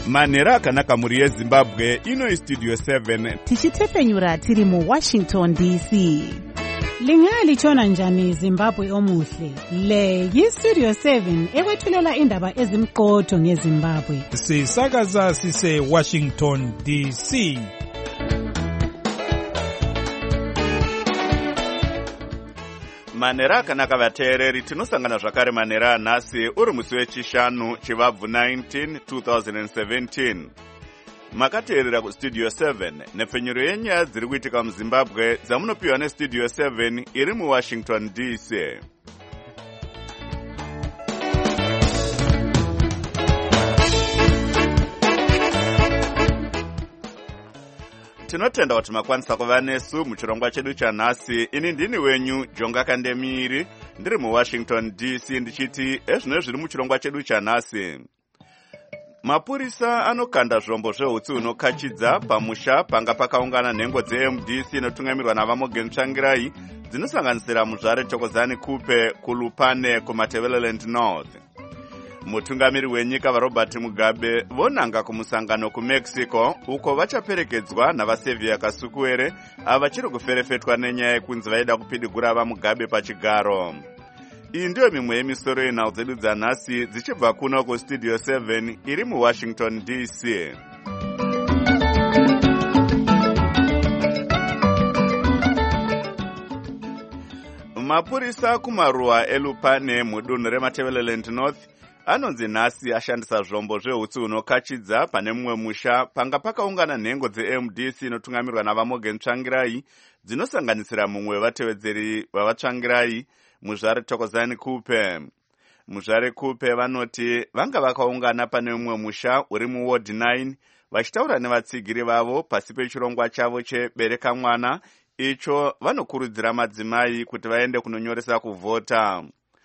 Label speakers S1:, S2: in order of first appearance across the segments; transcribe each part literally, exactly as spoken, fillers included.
S1: manhero akanaka muri yezimbabwe. Ino istudio seven
S2: tichitepenyura tiri mu Washington D C.
S3: Lingalitshona njani Zimbabwe omuhle? Le yistudio seven ekwethulela indaba ezimqotho ngeZimbabwe.
S4: Sisakaza sise Washington D C.
S1: manhero akanaka vateereri, tinosangana zvakare manhero anhasi uri musi wechishanu chivabvu nineteen twenty seventeen. Makateerera kustudio seven nepfenyuro yenyaya dziri kuitika muZimbabwe dzamunopiwa nestudio seven iri muWashington D C. Tinotenda kuti makwanisa kuva nesu muchirongwa chedu chanhasi. Ini ndini wenyu Jonga Kandemiri, ndiri muWashington D C, ndichiti ezvino zviri muchirongwa chedu chanhasi. Mapurisa anokanda zvombo zveutsi hunokachidza pamusha panga pakaungana nhengo dze-M D C inotungamirwa naVamogen Tsvangirai dzinosanganisira muzvare Thokozani Kupe kuLupane kuMatabeleland North. Mutungamiri wenyika vaRobert Mugabe vonanga kumusangano kuMexico uko vachaperekedzwa navaSevia Kasukuwere ava vachiri kuferefetwa nenyaya yekunzi vaida kupidigura vaMugabe pachigaro. Iyi ndiyo mimwe yemisoro yenhau dzedu dzanhasi dzichibva kuno kustudio seven iri muWashington D C. Mapurisa kumaruwa eLupane mudunhu reMatabeleland North anonzi nhasi ashandisa zvombo zveutsi hunokachidza pane mumwe musha panga pakaungana nhengo dze-M D C inotungamirwa naVamogen Tsvangirai dzinosanganisira mumwe wevatevedzeri vavaTsvangirai, muzvare Thokozani Kupe. Muzvare Kupe vanoti vanga vakaungana pane mumwe musha uri muward nine vachitaura nevatsigiri vavo pasi pechirongwa chavo chebereka mwana, icho vanokurudzira madzimai kuti vaende kunonyoresa kuvhota.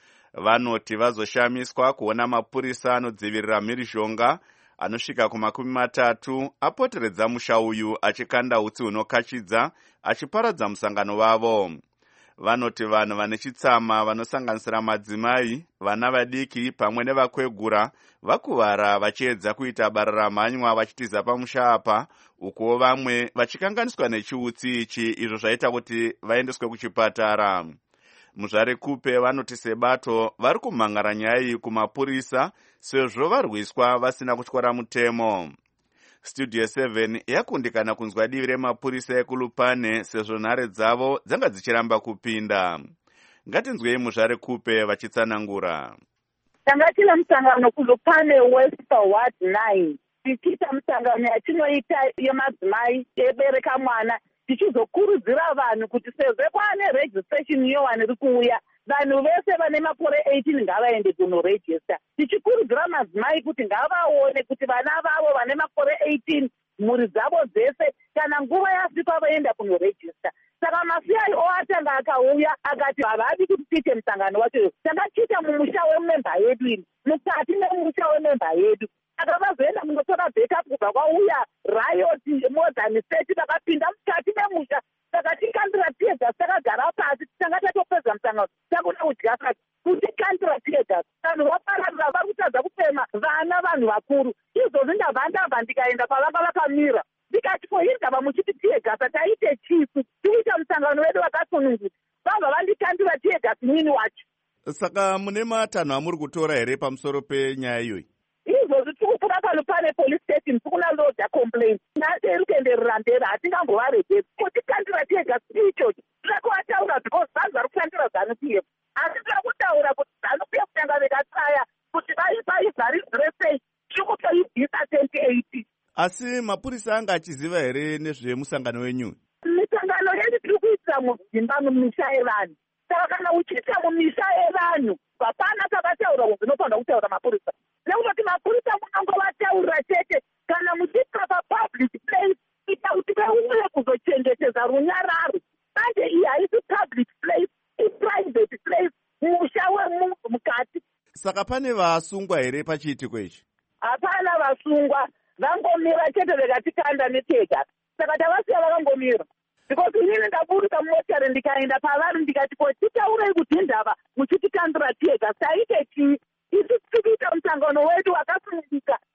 S1: Vanoti vazoshamiswa kuona mapurisa anodzivirira mhirizhonga anosvika kumakumi matatu apoteredza musha uyu achikanda utsi hunokachidza achiparadza musangano wavo. Vanoti vanhu vane chitsama vanosanganisira madzimai, vana vadiki pamwe nevakwegura vakuvara vachiedza kuita bara ramhanywa vachitiza pamusha apa, uko vamwe vachikanganiswa nechiutsi ichi, izvo zvaita kuti vaendeswe kuchipatara. Muzvare Kupe vanoti sebato vari kumhangara nyaya iyi kumapurisa sezvo varwiswa vasina kutyora mutemo. Studio seven yakundikana kunzwa divi remapurisa ekuLupane sezvo nhare dzavo dzanga dzichiramba kupinda. Ngatinzwei Muzvare Kupe vachitsanangura.
S5: Tanga tine musangano kuLupane West Ward nine. Tichiita musangano yatinoita yemadzimai ebereka mwana, tichizokurudzira vanhu kuti sezvo kwaane registration yowani iri kuuya, vanhu vese vane makore eighteen ngavaende kunorejista. Tichikurudzira madzimai kuti ngavaone kuti vana vavo vane makore eighteen mhuri dzavo dzese kana nguva yasvika vaenda kunorejista. Saka masiyai oatanga akauya akati havadi kuti tiite musangano wacho, takachiita mumusha wememba yedu ini, mukati memusha wememba yedu. Saka vazoenda mungotora backup kubva kwauya riot more than thirty vakapinda mukati memusha. Saka tikandira tiega takagara pasi tanga tatopedza musangano takuda kudya pasi kuti kandira tiega vanhu vapararira vari kutadza kufema vana vanhu vakuru. Izvozvi ndabva ndabva ndikaenda pavanga vakamira ndikati ko hii ndabva muchiti tiegasa taite chifu tiita musangano wedu wakasununguka, vabva vandikandira tiegasi mwini wacho.
S1: Saka mune matanho amuri kutora here pamusoro penyaya iyoyi?
S5: Izvozvi tikupfuura paLupane police station tikuna lodha complaint nhasi iri kuenderera mberi, hatingambovaregedzi kuti kandira tiegasi ichocho tira kuvataura because vanhu vari kushandira ZANU P F, asi tira kutaura kuti ZANU P F tanga vekatsaya kuti vaivharidzire sei tiri kutoibvisa twenty eighty.
S1: Asi mapurisa anga achiziva here nezvemusangano wenyu?
S5: Misangano yedu tiri kuitira mudzimba mumisha yevanhu, saka kana uchiita mumisha yevanhu hapana kavataura kuzvinofanira kutaura mapurisa, nekuti mapurisa munongovataurira chete kana muchiita papublic place ita kuti veuye kuzochengetedza runyararo. Manje iyi haisi public place, iprivate place, musha wemunhu mukati.
S1: Saka pane vasungwa here pachiitiko ichi?
S5: Hapana vasungwa, vangomira chete vekatikanda netega. Saka tavasiya vakangomira. Because inini ndaburuka mumotari ndikaenda pavari ndikati ko titaurei kuti ndava muchitikandira tiega taite chii. Isi tiri kuita musangano wedu wakasunungika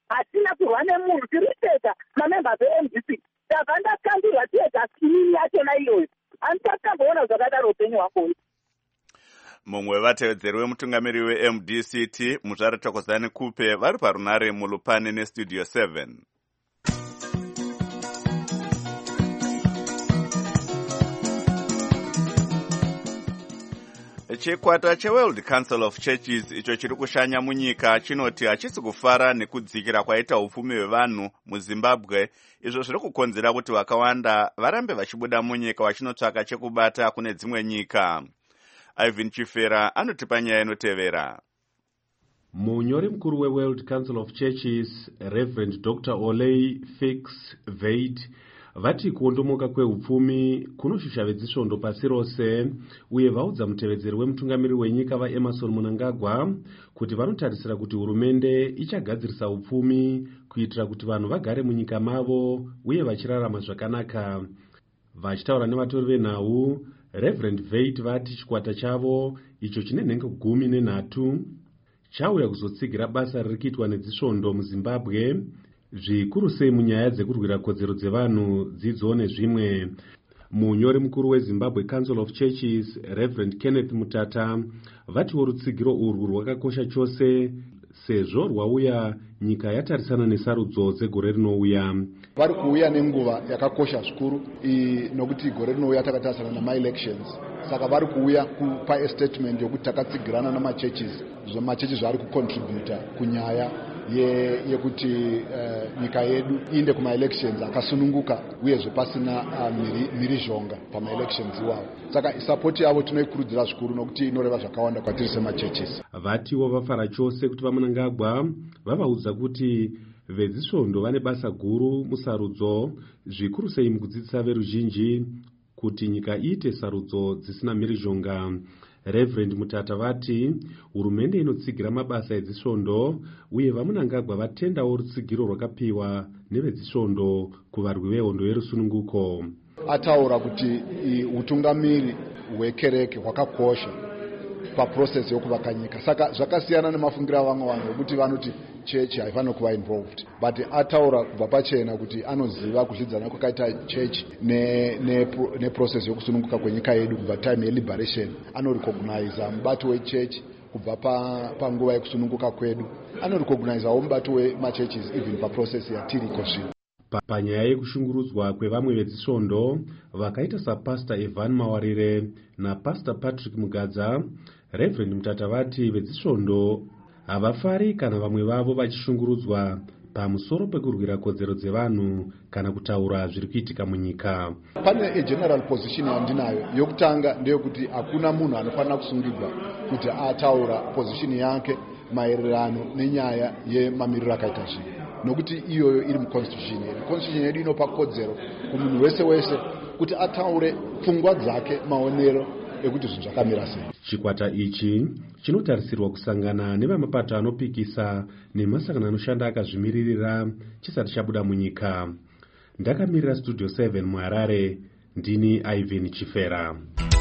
S5: hatina kurwa nemunhu, tiri tega mamembers e-M D C. Ndabva ndakambirwa tega skimini yachona iyoyo. Handisakamboona zvakadaro upenyu hwako.
S1: Mumwe wevatevedzeri wemutungamiri we-M D C T Muzvare Thokozani Kupe vari parunare muLupane neStudio seven. Chikwata cheWorld Council of Churches icho chiri kushanya munyika chinoti hachisi kufara nekudzikira kwaita upfumi hwevanhu muZimbabwe, izvo zviri kukonzera kuti vakawanda varambe vachibuda munyika vachinotsvaka chekubata kune dzimwe nyika. Ivan Chifera anotipa nyaya inotevera.
S6: Munyori mukuru weWorld Council of Churches Reverend Doctor Olei Fix Veit vati kuondomoka kweupfumi kunoshusha vedzisvondo pasi rose, uye vaudza mutevedzeri wemutungamiri wenyika vaEmerson Mnangagwa kuti vanotarisira kuti hurumende ichagadzirisa upfumi kuitira kuti vanhu vagare munyika mavo uye vachirarama zvakanaka. Vachitaura nevatori venhau, Reverend Veit vati chikwata chavo icho chine nhengo gumi nenhatu chauya kuzotsigira basa riri kuitwa nedzisvondo muZimbabwe, zvikuru sei munyaya dzekurwira kodzero dzevanhu, dzidzo nezvimwe. Munyori mukuru weZimbabwe Council of Churches Reverend Kenneth Mutata vatiwo rutsigiro urwu rwakakosha chose sezvo rwauya nyika yatarisana nesarudzo dzegore rinouya.
S7: Vari kuuya nenguva yakakosha zvikuru nokuti gore rinouya takatarisana nama-elections, saka vari kuuya kupa statement yokuti takatsigirana namachurches, zvamachurches vari kucontributa kunyaya yekuti uh, nyika yedu iende kuma-elections akasununguka uyezve pasina uh, miri, mirizhonga pama-elections iwawo. Saka sapoti yavo tinoikurudzira zvikuru nokuti inoreva zvakawanda kwatiri semachurches.
S6: Vatiwo vafara chose kuti vaMnangagwa vavaudza kuti vedzisvondo vane basa guru musarudzo, zvikuru sei mukudzidzisa veruzhinji kuti nyika iite sarudzo dzisina mhirizhonga. Reverend Mutata vati hurumende inotsigira mabasa edzisvondo, uye vaMnangagwa vatendawo rutsigiro rwakapiwa nevedzisvondo kuvarwi vehondo yerusununguko.
S7: Ataura kuti utungamiri hwekereke hwakakosha paprocess yokuvaka nyika, saka zvakasiyana nemafungiro avamwe vanhu vekuti vanoti church haifaniri kuva involved, but ataura kubva pachena kuti anoziva kuzvidzana kwakaita church neprocess yokusununguka kwenyika yedu kubva time yeliberation. Anorecognize mubato wechurch kubva panguva yekusununguka kwedu, anorecognizewo mubato wemachurches even paprocess yatiriko zvino.
S6: Panyaya yekushungurudzwa kwevamwe vedzisvondo vakaita saPastor Evan Mawarire naPastor Patrick Mugadza, Reverend Mutata vati vedzisvondo havafari kana vamwe vavo vachishungurudzwa pamusoro pekurwira kodzero dzevanhu kana kutaura zviri kuitika munyika.
S7: Pane a-general position yandinayo yokutanga ndeyekuti hakuna munhu anofanira kusungirwa kuti ataura position yake maererano nenyaya yemamiriro akaita zvinhu, nokuti iyoyo iri muconstitution yedu. Constitution yedu inopa kodzero kumunhu wese wese kuti ataure pfungwa dzake, maonero ekuti zvinhu zvakamira sei.
S6: Chikwata ichi chinotarisirwa kusangana nevamapato anopikisa nemasangano anoshanda akazvimiririra chisati chabuda munyika. Ndakamirira Studio seven muHarare, ndini Ivan Chifera.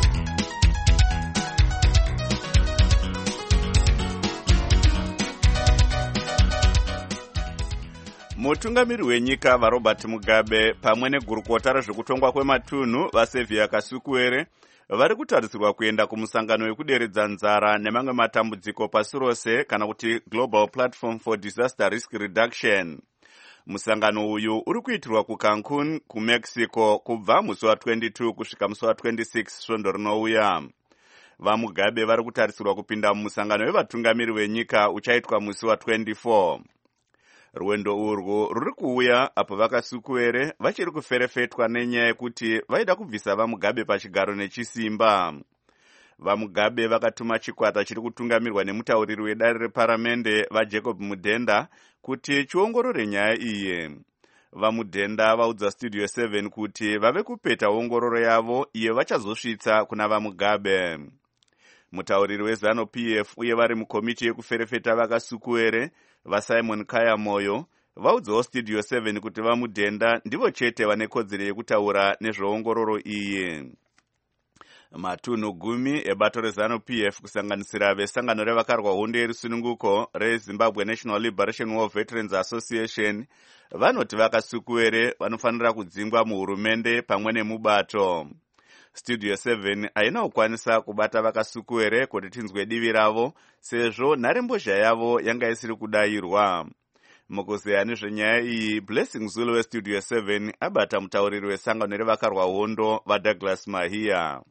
S1: Mutungamiri wenyika vaRobert Mugabe pamwe negurukota rezvekutongwa kwematunhu vaSevia Kasukuwere vari kutarisirwa kuenda kumusangano wekuderedza nzara nemamwe matambudziko pasi rose kana kuti Global Platform for Disaster Risk Reduction. Musangano uyu uri kuitirwa kuCancun kuMexico kubva musi wa22 kusvika musi wa26 svondo rinouya. VaMugabe vari kutarisirwa kupinda mumusangano wevatungamiri wenyika uchaitwa musi wa24. Rwendo urwu ruri kuuya apo vaKasukuwere vachiri kuferefetwa nenyaya yekuti vaida kubvisa vaMugabe pachigaro nechisimba. VaMugabe vakatuma chikwata chiri kutungamirwa nemutauriri wedare reparamende vaJacob Mudhenda kuti chiongorore nyaya iyi. VaMudhenda vaudza Studio seven kuti vave kupeta ongororo yavo iyo vachazosvitsa kuna vaMugabe. Mutauriri weZanu-P F uye vari mukomiti yekuferefeta vaKasukuwere vaSimon Kayamoyo vaudzawo Studio seven kuti vaMudhenda ndivo chete vane kodzero yekutaura nezveongororo iyi. Matunhu gumi ebato rezanu P F kusanganisira vesangano revakarwa hondo yerusununguko reZimbabwe National Liberation War Veterans Association vanoti vakasukuwere vanofanira kudzingwa muhurumende pamwe nemubato. Studio seven haina kukwanisa kubata vakasukuwere kuti tinzwe divi ravo sezvo nharembozha yavo yanga isiri kudayirwa. Mukuzeya nezvenyaya iyi, Blessing Zulu weStudio seven abata mutauriri wesangano revakarwa hondo vaDouglas Mahia.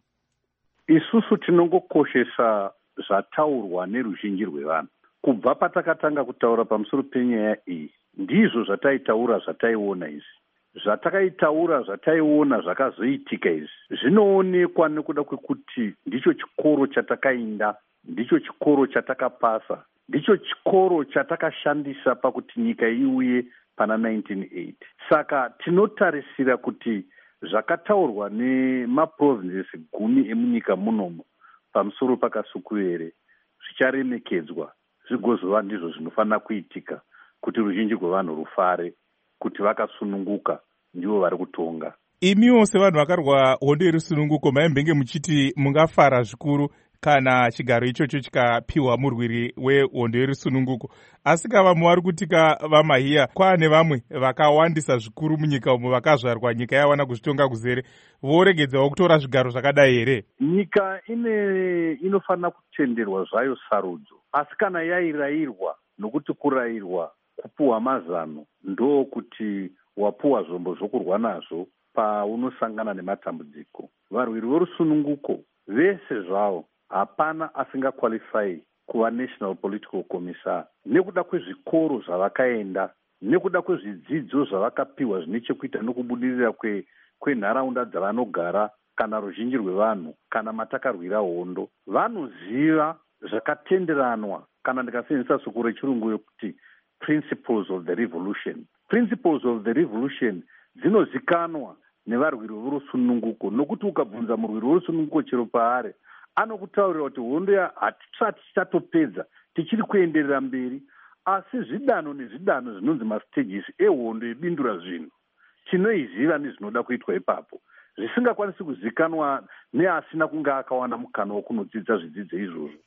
S8: Isusu tinongokoshesa zvataurwa neruzhinji rwevanhu. Kubva patakatanga kutaura pamusoro penyaya iyi, ndizvo zvataitaura zvataiona izvi. Zvatakaitaura zvataiona zvakazoitika izvi zvinoonekwa nekuda kwekuti ndicho chikoro chatakainda, ndicho chikoro chatakapasa, ndicho chikoro chatakashandisa pakuti nyika iuye pana nineteen eighty. Saka tinotarisira kuti zvakataurwa nemaprovinces gumi emunyika munomu pamusoro pakasukuwere zvicharemekedzwa, zvigozova ndizvo zvinofanira kuitika kuti ruzhinji rwevanhu rufare kuti vakasununguka ndivo vari kutonga.
S4: Imiwo sevanhu vakarwa hondo yerusununguko maimbenge muchiti mungafara zvikuru kana chigaro ichocho chikapiwa murwiri wehondo yerusununguko. Asi kava muvari kutika vaMahia, kwaane vamwe vakawandisa zvikuru munyika umo vakazvarwa nyika yawana kuzvitonga kuzere, voregedzawo kutora zvigaro zvakadai here?
S8: Nyika ine inofanira kutenderwa zvayo sarudzo, asi kana yairayirwa, nokuti kurayirwa kupuwa mazano ndo kuti wapuwa zvombo zvokurwa nazvo paunosangana nematambudziko. Varwiri vorusununguko vese zvavo hapana asingakwalifai kuva National Political Commissar nekuda kwezvikoro zvavakaenda, nekuda kwezvidzidzo zvavakapiwa zvine chekuita nokubudirira kwe kwenharaunda dzavanogara kana ruzhinji rwevanhu kana matakarwira hondo. Vanoziva zvakatenderanwa, kana ndikasenzesa suku rechirungu yokuti principles of the revolution. Principles of the revolution dzinozikanwa nevarwiri vorusununguko, nokuti ukabvunza murwiri vorusununguko chero paari anokutaurira kuti hondo ya hatisati tichatopedza, tichiri kuenderera mberi, asi zvidanho nezvidanho zvinonzi mastages ehondo yebindura zvinhu tinoiziva nezvinoda kuitwa ipapo, zvisingakwanisi kuzikanwa neasina kunge akawana mukana wokunodzidza zvidzidzo izvozvo.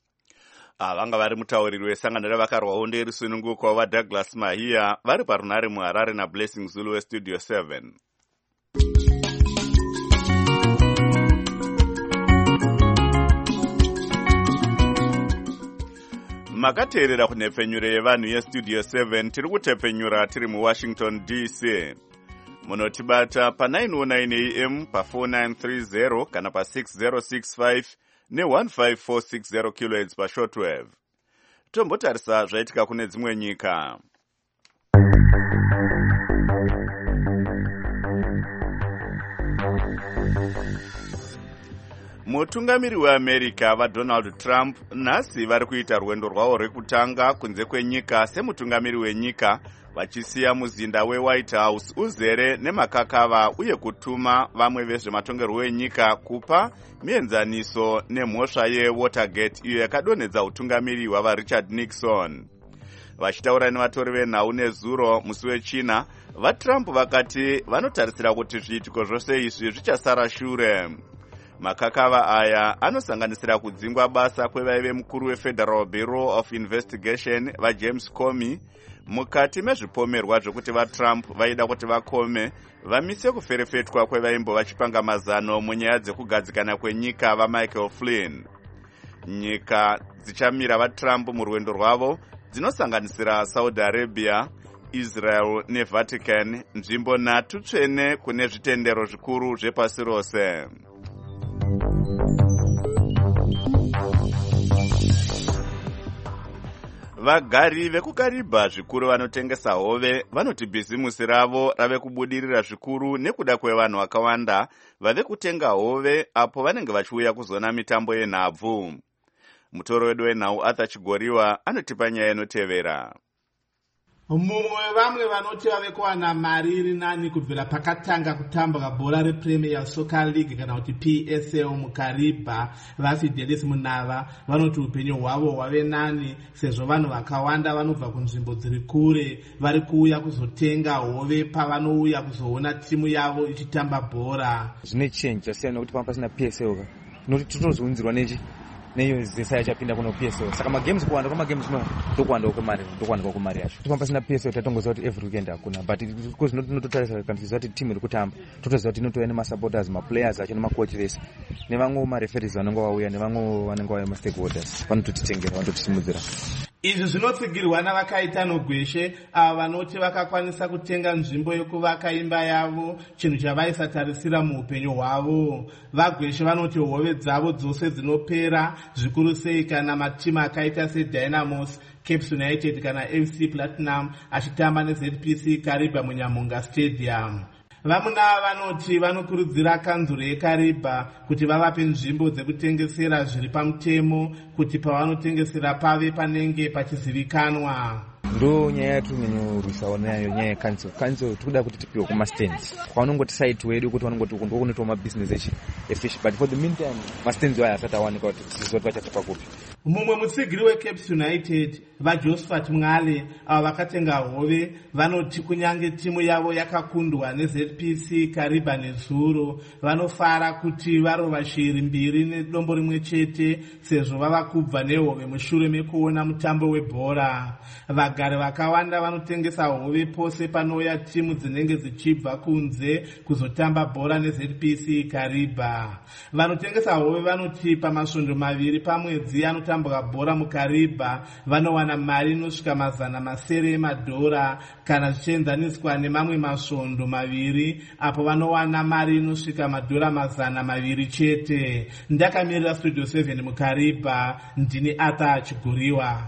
S1: Vanga vari mutauriri wesangano revakarwa hondo yerusununguko vaDouglas Mahia vari parunare muHarare naBlessing Zulu weStudio seven. Makateerera kunhepfenyuro yevanhu yeStudio seven, tiri kutepfenyura tiri muWashington D C. Munotibata pa nine oh nine A M, pa four nine three zero kana pa six zero six five ne one five four six zero kilohertz pa shortwave. Tombotarisa zvaitika kune dzimwe nyika. Mutungamiri weAmerica vaDonald Trump nhasi vari kuita rwendo rwavo rwekutanga kunze kwenyika semutungamiri wenyika, vachisiya muzinda weWhite House uzere nemakakava uye kutuma vamwe vezvematongerwo enyika kupa mienzaniso nemhosva yeWatergate iyo yakadonhedza utungamiri hwavaRichard Nixon. Vachitaura nevatori venhau nezuro musi wechina, vaTrump vakati vanotarisira kuti zviitiko zvose izvi zvichasara shure. Makakava aya anosanganisira kudzingwa basa kwevaive mukuru weFederal Bureau of Investigation vaJames Comey mukati mezvipomerwa zvokuti vaTrump vaida kuti vakome vamise kuferefetwa kwevaimbo vachipanga mazano munyaya dzekugadzikana kwenyika vaMichael Flynn. Nyika dzichamira vaTrump murwendo rwavo dzinosanganisira Saudi Arabia, Israel neVatican, nzvimbo nhatu tsvene kune zvitendero zvikuru zvepasi rose. Vagari vekuKariba zvikuru vanotengesa hove vanoti bhizimusi ravo rave kubudirira zvikuru nekuda kwevanhu vakawanda vave kutenga hove apo vanenge vachiuya kuzona mitambo yenhabvu. Mutoro wedu wenhau Arthur Chigoriwa anotipa nyaya inotevera.
S9: Mumwe vamwe vanoti vave kuwana mari iri nani kubvira pakatanga kutambwa bhora rePremier Soccer League kana kuti P S L muKariba, vaFidelis Munava vanoti upenyu hwavo hwave nani sezvo vanhu vakawanda vanobva kunzvimbo dziri kure vari kuuya kuzotenga hove pavanouya kuzoona timu yavo ichitamba bhora.
S10: Zvine change zvasiyana nokuti pamba pasina P S L. nokuti totozounzirwa nechi neyo zesa yachapinda kuno P S L. Saka magames kuwanda kwa magames no tokwanda kwemari tokwanda kwa mari yacho. Tipamba sina P S L tatongoza kuti every weekend akuna, but because not nototarisa kanisa kuti team iri kutamba totoza kuti inotoya nema supporters, ma players acho nema coach vese nevamwe ma referees vanenge vauya nevamwe vanenge vauya ma stakeholders vanototitengera vanototisimudzira.
S9: Izvi zvinotsigirwa navakaita Nogweshe ava vanoti vakakwanisa kutenga nzvimbo yekuvaka imba yavo, chinhu chavaisatarisira muupenyu hwavo. VaGweshe vanoti hove dzavo dzose dzinopera, zvikuru sei kana matimu akaita seDynamos, Cape United kana F C Platinum achitamba neZ P C Kariba muNyamunga Stadium. Vamuna vanoti vanokurudzira kanzuro yeKariba kuti vavape nzvimbo dzekutengesera zviri pamutemo kuti pavanotengesera pave panenge pachizivikanwa.
S10: Ndo nyaya yatinonyorwisawo nayo nyaya yekanzuro. Kanzuro tikuda kuti tipiwe kumastands kwaunongoti site wedu kuti vanongoti uku ndokunoitwa mabusiness echi efish, but for the meantime mastands waya asati awanika kuti tizoti vachatipa kupi.
S9: Mumwe mutsigiri weCape United vaJosephat Mwale avo vakatenga hove vanoti kunyange timu yavo yakakundwa neZ P C Kariba nezuro vanofara kuti varova shiri mbiri nedombo rimwe chete sezvo vava kubva nehove mushure mekuona mutambo webhora. Vagari vakawanda vanotengesa hove pose panouya timu dzinenge dzichibva kunze kuzotamba bhora neZ P C Kariba. Vanotengesa hove vanoti pamasvondo maviri pamwedzi anotamba bhora muKariba vanowana mari inosvika mazana masere emadhora kana zvichienzaniswa nemamwe masvondo maviri apo vanowana mari inosvika madhora mazana maviri chete. Ndakamirira Studio seven muKariba, ndini Arthur Chiguriwa.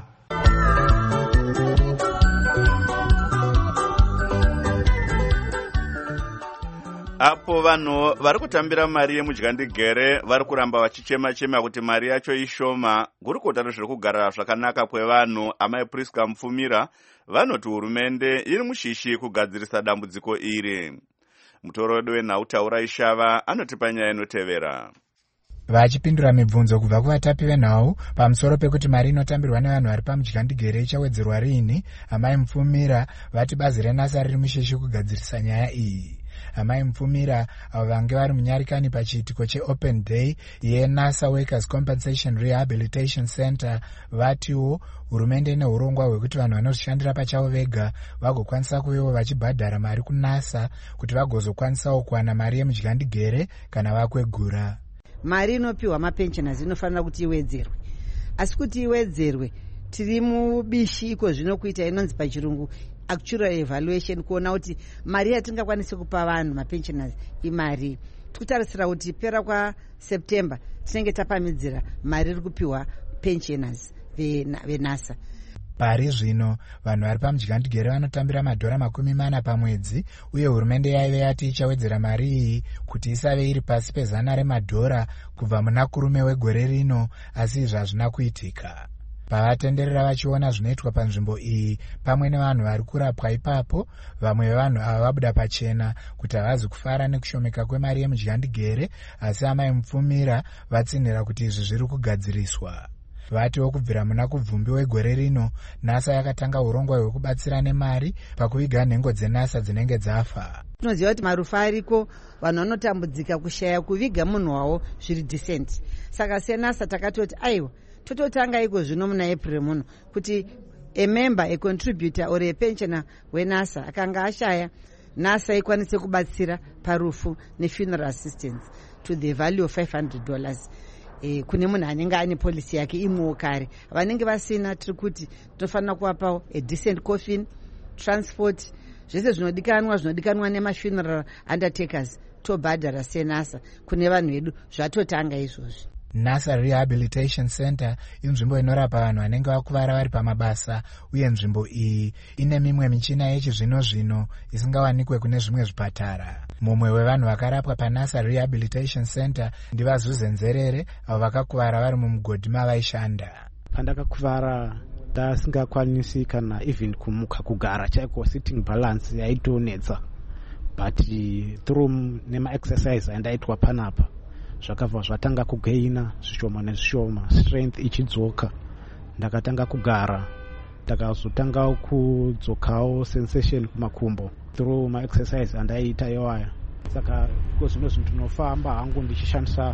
S1: Apo vanhu vari kutambira mari yemudyandigere vari kuramba vachichema-chema kuti mari yacho ishoma. Gurukota rezviri kugarira zvakanaka kwevanhu amai Priska Mufumira vanoti hurumende iri mushishi kugadzirisa dambudziko iri. Mutorodi wenhau Ishava anotipa nyaya inotevera.
S11: Vachipindura mibvunzo kubva kuvatapi venhau pamusoro pekuti mari inotambirwa nevanhu vari pamudyandigere ichawedzerwa riini, amai Mufumira vati bazi reNASA riri mushishi kugadzirisa nyaya iyi. Amai Mufumira avo vange vari munyarikani pachiitiko cheOpen Day yeNASA Workers Compensation Rehabilitation Center vatiwo hurumende ine urongwa hwekuti vanhu vanozvishandira pachavo vega vagokwanisa kuvewo vachibhadhara mari kuNASA kuti vagozokwanisawo kuwana mari yemudyandigere kana vakwegura.
S12: Mari inopiwa mapensioners inofanira kuti iwedzerwe, asi kuti iwedzerwe tiri mubishi iko zvino kuita inonzi pachirungu actual evaluation kuona kuti mari yatingakwanisa kupa vanhu mapensioners imari. Tikutarisira kuti pera kwa September tinenge tapamidzira mari iri kupiwa pensioners veNASA.
S11: Pari zvino vanhu vari pamudyandigere vanotambira madhora makumi mana pamwedzi, uye hurumende yaive yati ichawedzera mari iyi kuti isave iri pasi pezana remadhora kubva muna kurume wegore rino, asi izvi hazvina kuitika. Pavatenderera vachiona zvinoitwa panzvimbo iyi pamwe nevanhu vari kurapwa ipapo, vamwe vevanhu ava vabuda pachena kuti havazi kufara nekushomeka kwemari yemudyandigere, asi amai Mufumira vatsinhira kuti izvi zviri kugadziriswa. Vatiwo kubvira muna kubvumbi wegore rino NASA yakatanga urongwa hwekubatsira nemari pakuviga nhengo dzeNASA dzinenge dzafa.
S12: Tinoziva kuti marufa ariko, vanhu vanotambudzika kushaya kuviga munhu wavo zviri decent. Saka seNASA takatoti aiwa tototanga iko zvino muna April muno kuti a member, a contributor or a pensioner weNASA akanga ashaya, NASA ikwanise kubatsira parufu nefuneral assistance to the value of five hundred dollars. E, kune munhu anenge ane policy yake imwewo kare. Vanenge vasina tiri kuti tofanira kuvapawo a decent coffin, transport, zvese zvinodikanwa zvinodikanwa nemafuneral undertakers tobhadhara seNASA kune vanhu vedu zvatotanga izvozvi.
S11: NASA Rehabilitation Center inzvimbo inorapa vanhu vanenge vakuvara vari pamabasa, uye nzvimbo iyi ine mimwe michina yechizvino zvino isingawanikwe kune zvimwe zvipatara. Mumwe wevanhu vakarapwa paNASA Rehabilitation Center ndivaZuze Nzerere avo vakakuvara vari mumugodhi mavaishanda.
S13: Pandakakuvara ndasingakwanisi kana even kumuka, kugara chaiko sitting balance yaitonetsa, but through nema exercise andaitwa panapa zvakabva zvatanga kugaina zvishoma nezvishoma, strength ichidzoka, ndakatanga kugara, ndakazotanga kudzokawo sensation kumakumbo through ma exercise andaiita iwaya. Saka zvino zvino ndinofamba hangu ndichishandisa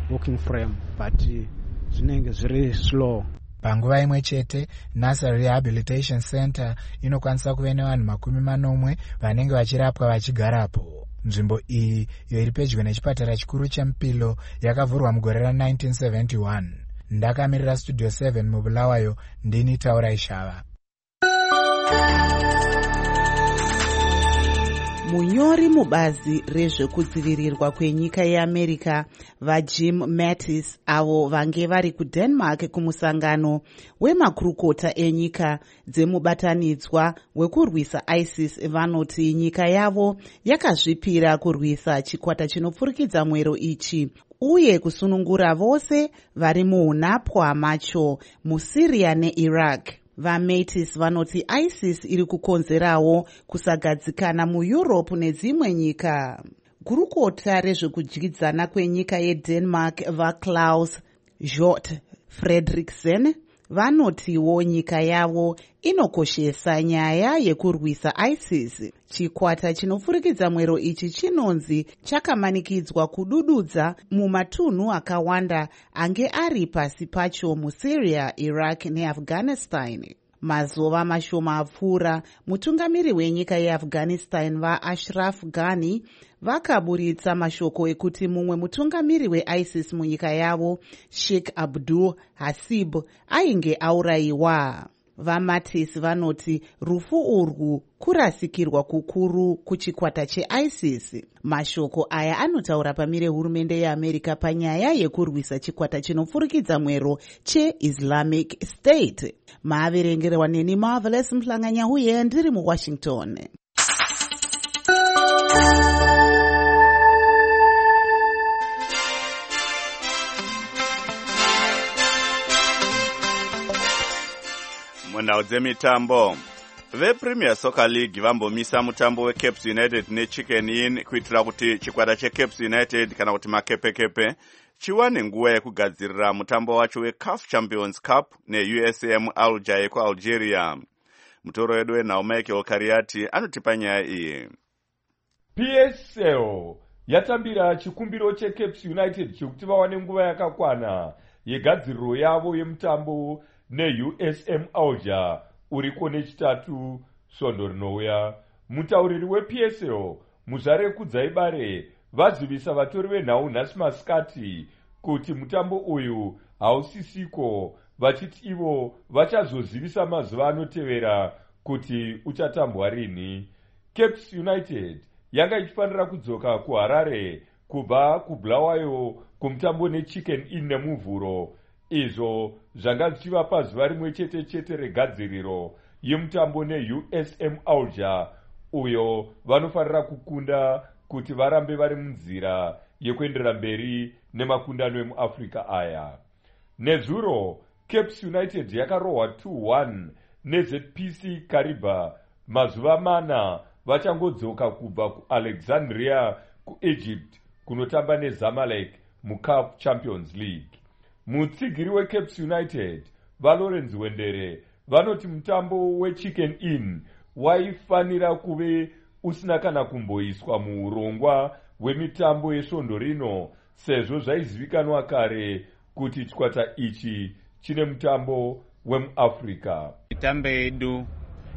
S13: walking frame but zvinenge zviri slow.
S11: Panguva imwe chete Nursery Rehabilitation Center inokwanisa kuve nevanhu makumi manomwe vanenge vachirapwa vachigarapo. Nzvimbo iyi iyo iri pedyo nechipatara chikuru cheMupilo yakavhurwa mugore ra-nineteen seventy-one. Ndakamirira Studio seven mubulawayo, ndini Taura Ishava.
S2: Munyori mubazi rezvekudzivirirwa kwenyika yeAmerica vaJim Mattis avo vange vari kuDenmark kumusangano wemakurukota enyika dzemubatanidzwa wekurwisa ISIS vanoti nyika yavo yakazvipira kurwisa chikwata chinopfurikidza mwero ichi uye kusunungura vose vari muunapwa macho muSyria neIraq. VaMattis vanoti ISIS iri kukonzerawo kusagadzikana muEurope nedzimwe nyika. Gurukota rezvekudyidzana kwenyika yeDenmark vaClaus Hjort Frederiksen vanotiwo nyika yavo inokoshesa nyaya yekurwisa ISIS. Chikwata chinopfurikidza mwero ichi chinonzi chakamanikidzwa kudududza mumatunhu akawanda ange ari pasi pacho muSyria, Iraq neAfghanistan. Mazuva mashoma apfuura, mutungamiri wenyika yeAfghanistan vaAshraf Ghani vakaburitsa mashoko ekuti mumwe mutungamiri weISIS munyika yavo, Sheikh Abdul Hasib, ainge aurayiwa. VaMattis vanoti rufu urwu kurasikirwa kukuru kuchikwata cheISIS. Mashoko aya anotaura pamire hurumende yeAmerica panyaya yekurwisa chikwata chinopfurikidza mwero cheIslamic State. Maaverengerwa neni Marvelous Mhlanganyahuye ndiri muWashington.
S1: Munhau dzemitambo, vePremier Soccer League vambomisa mutambo weCaps United neChicken Inn kuitira kuti chikwata cheCaps United kana kuti makepekepe chiwane nguva yekugadzirira mutambo wacho weCAF Champions Cup neU S M Alger yekuAlgeria. Mutoro wedu wenhau Michael Kariati anotipa nyaya iyi.
S14: P S L yatambira chikumbiro cheCaps United chekuti vawane nguva yakakwana yegadziriro yavo yemutambo neU S M Alger uriko nechitatu svondo rinouya. Mutauriri weP S L Muzvare Kudzaibare vazivisa vatori venhau nhasi masikati kuti mutambo uyu hausisiko, vachiti ivo vachazozivisa mazuva anotevera kuti uchatambwa rini. Caps United yanga ichifanira kudzoka kuHarare kubva kubulawayo kumutambo neChicken Inn nemuvhuro, izvo zvanga zvichivapa zuva rimwe chete chete regadziriro yemutambo neU S M Alger uyo vanofanira kukunda kuti varambe vari munzira yekuenderera mberi nemakundano emuAfrica aya. Nezuro Caps United yakarohwa two one neZ P C Kariba mazuva mana vachangodzoka kubva kuAlexandria kuEgypt kunotamba neZamalek muCAF Champions League. Mutsigiri weCaps United vaLawrence Wendere vanoti mutambo weChicken Inn waifanira kuve usina kana kumboiswa muurongwa hwemitambo yesvondo rino sezvo zvaizivikanwa kare kuti chikwata ichi chine mutambo wemuAfrica.
S15: Mitambo yedu